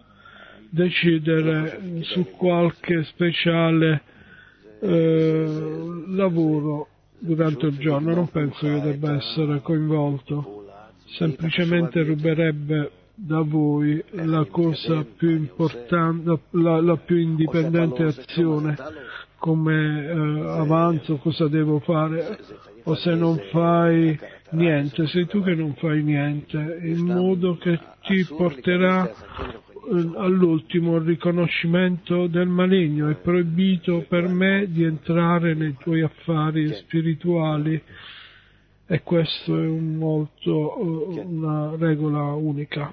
decidere su qualche speciale eh, lavoro durante il giorno. Non penso io debba essere coinvolto, semplicemente ruberebbe da voi la cosa più importante, la, la più indipendente azione, come eh, avanzo, cosa devo fare, o se non fai niente, sei tu che non fai niente, in modo che ti porterà eh, all'ultimo il riconoscimento del maligno. È proibito per me di entrare nei tuoi affari spirituali, e questo è un molto, uh, una regola unica.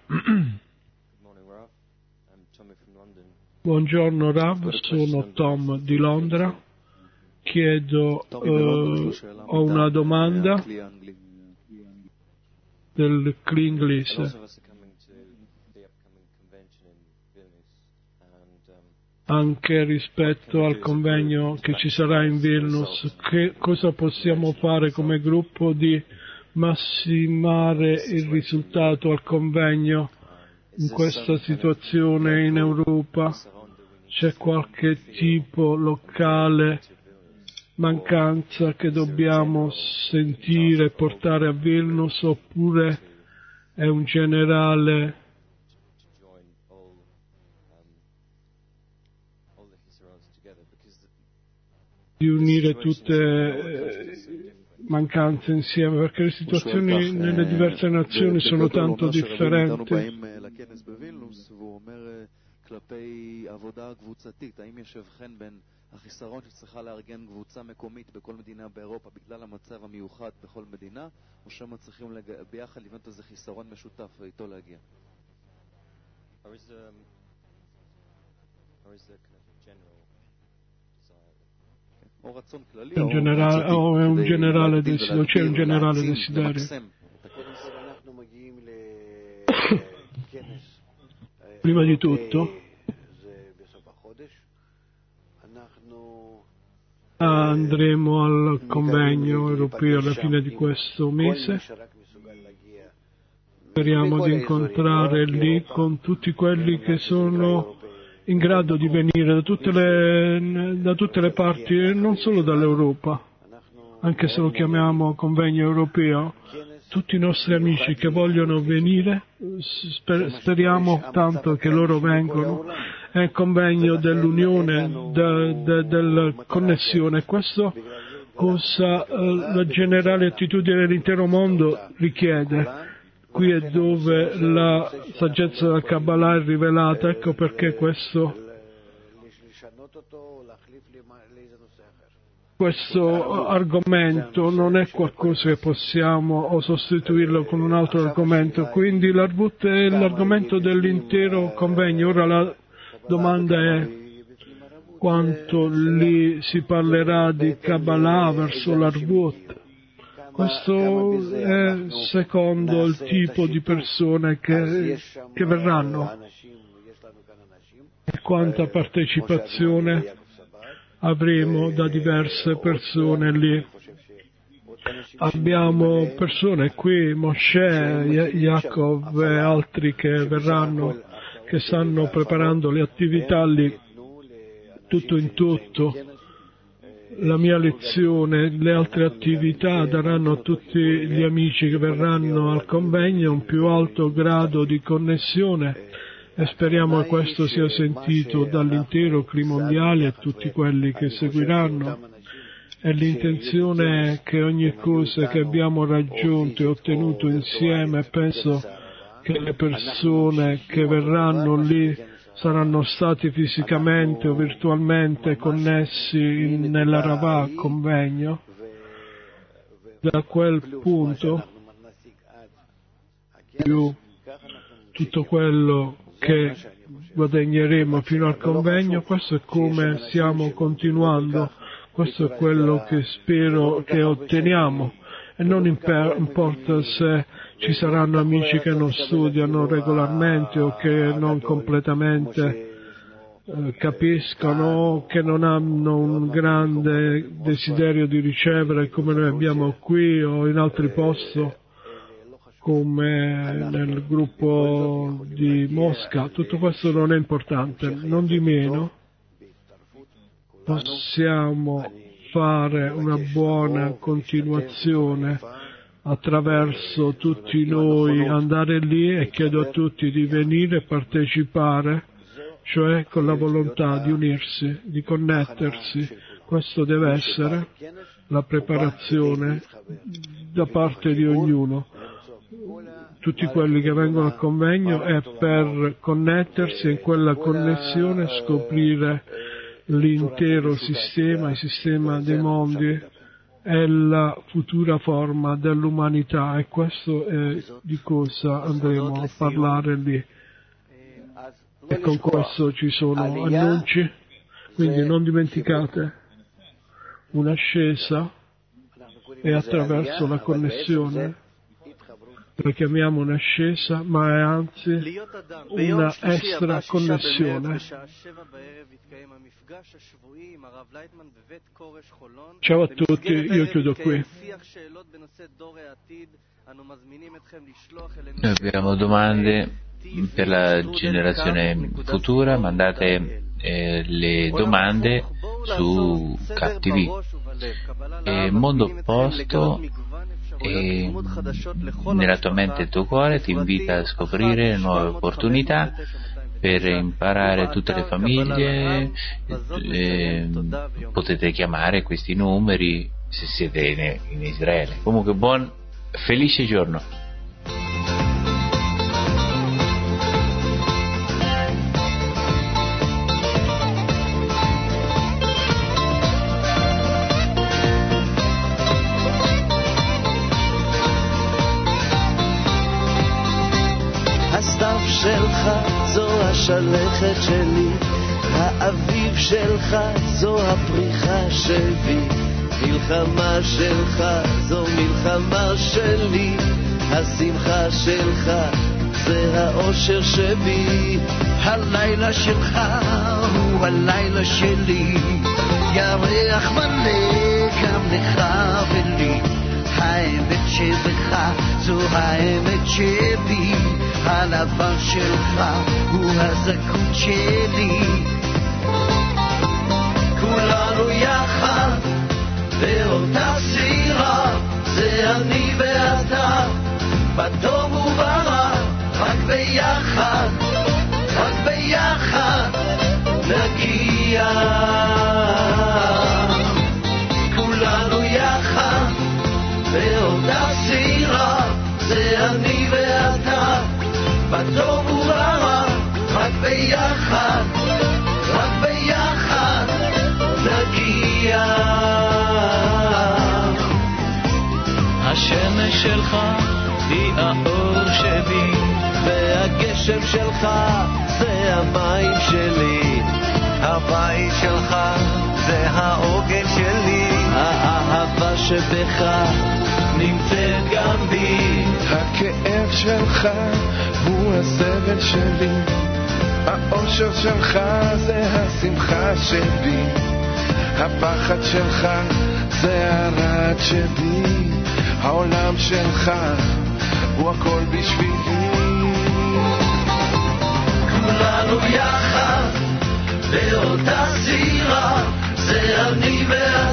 Buongiorno Rav, sono Tom di Londra. Chiedo, uh, ho una domanda del Cli inglese. Anche rispetto al convegno che ci sarà in Vilnius, che cosa possiamo fare come gruppo di massimare il risultato al convegno in questa situazione in Europa? C'è qualche tipo locale mancanza che dobbiamo sentire e portare a Vilnius, oppure è un generale di unire tutte eh, mancanze insieme, perché le situazioni nelle diverse nazioni sono tanto differenti. החיסרון שצריכה לארגן קבוצה מקומית בכל מדינה באירופה בגלל המצב המיוחד בכל מדינה, או שהם צריכים לג... ביחד לבנות איזה חיסרון משותף ואיתו להגיע? Or is the or is the kind of general desire? או רצון כללי או generale, o è un generale desiderio, c'è un generale desiderio. Prima di tutto andremo al convegno europeo alla fine di questo mese. Speriamo di incontrare lì con tutti quelli che sono in grado di venire da tutte le, da tutte le parti, e non solo dall'Europa, anche se lo chiamiamo convegno europeo. Tutti i nostri amici che vogliono venire, sper, speriamo tanto che loro vengano. È il convegno dell'unione, de, de, della connessione. Questo cosa eh, la generale attitudine dell'intero mondo richiede. Qui è dove la saggezza della Kabbalah è rivelata, ecco perché questo Questo argomento non è qualcosa che possiamo o sostituirlo con un altro argomento, quindi l'Arvut è l'argomento dell'intero convegno. Ora la domanda è quanto lì si parlerà di Kabbalah verso l'Arvut. Questo è secondo il tipo di persone che, che verranno e quanta partecipazione avremo da diverse persone lì. Abbiamo persone qui, Moshe, Yaakov e altri che verranno, che stanno preparando le attività lì, tutto in tutto. la mia lezione, le altre attività daranno a tutti gli amici che verranno al convegno un più alto grado di connessione e speriamo che questo sia sentito dall'intero clima mondiale e tutti quelli che seguiranno. E l'intenzione è che ogni cosa che abbiamo raggiunto e ottenuto insieme, penso che le persone che verranno lì saranno stati fisicamente o virtualmente connessi in, nella Ravah convegno. Da quel punto più tutto quello che guadagneremo fino al convegno, questo è come stiamo continuando, questo è quello che spero che otteniamo. E non importa se ci saranno amici che non studiano regolarmente o che non completamente eh, capiscono o che non hanno un grande desiderio di ricevere come noi abbiamo qui o in altri posti come nel gruppo di Mosca. Tutto questo non è importante, non di meno possiamo fare una buona continuazione attraverso tutti noi, andare lì, e chiedo a tutti di venire e partecipare, cioè con la volontà di unirsi, di connettersi. Questo deve essere la preparazione da parte di ognuno. Tutti quelli che vengono al convegno è per connettersi e in quella connessione scoprire l'intero sistema, il sistema dei mondi è la futura forma dell'umanità, e questo è di cosa andremo a parlare lì. E con questo ci sono annunci, quindi non dimenticate, un'ascesa è attraverso la connessione. Lo chiamiamo un'ascesa, ma è anzi una extra connessione. Ciao a tutti, io chiudo qui. Noi abbiamo domande per la generazione futura, mandate eh, le domande su K T V. E Mondo Opposto e nella tua mente e il tuo cuore ti invita a scoprire nuove opportunità per imparare tutte le famiglie. Eh, potete chiamare questi numeri se siete in, in Israele. Comunque buon felice giorno. שלך זו השלכת שלי, האביב שלך זו הפריחה שלי, מלחמה שלך זו מלחמה שלי, השמחה שלך זה האושר שבי, הלילה שלך הוא הלילה שלי, ירח מלא גם לך ולי, האמת שבך זו האמת שבי, הלבן שלך הוא הזכות שלי, כולנו יחד באותה סירה, זה אני ואתה, בטוב וברע, רק ביחד, רק ביחד נגיע, כולנו יחד באותה סירה, זה אני ואתה, בטוב וברע, רק ביחד, רק ביחד נגיע. השמש שלך היא האור שבי, והגשם שלך זה המים שלי, הבית שלך זה העוגן שלי, האהבה שבך נמצאת גם בי, הכאב שלך הוא הסבל שלי, האושר שלך זה השמחה שבי, הפחד שלך זה הרעד שבי, העולם שלך הוא הכל בשבילי, כולנו יחד באותה סירה, זה אני ואתה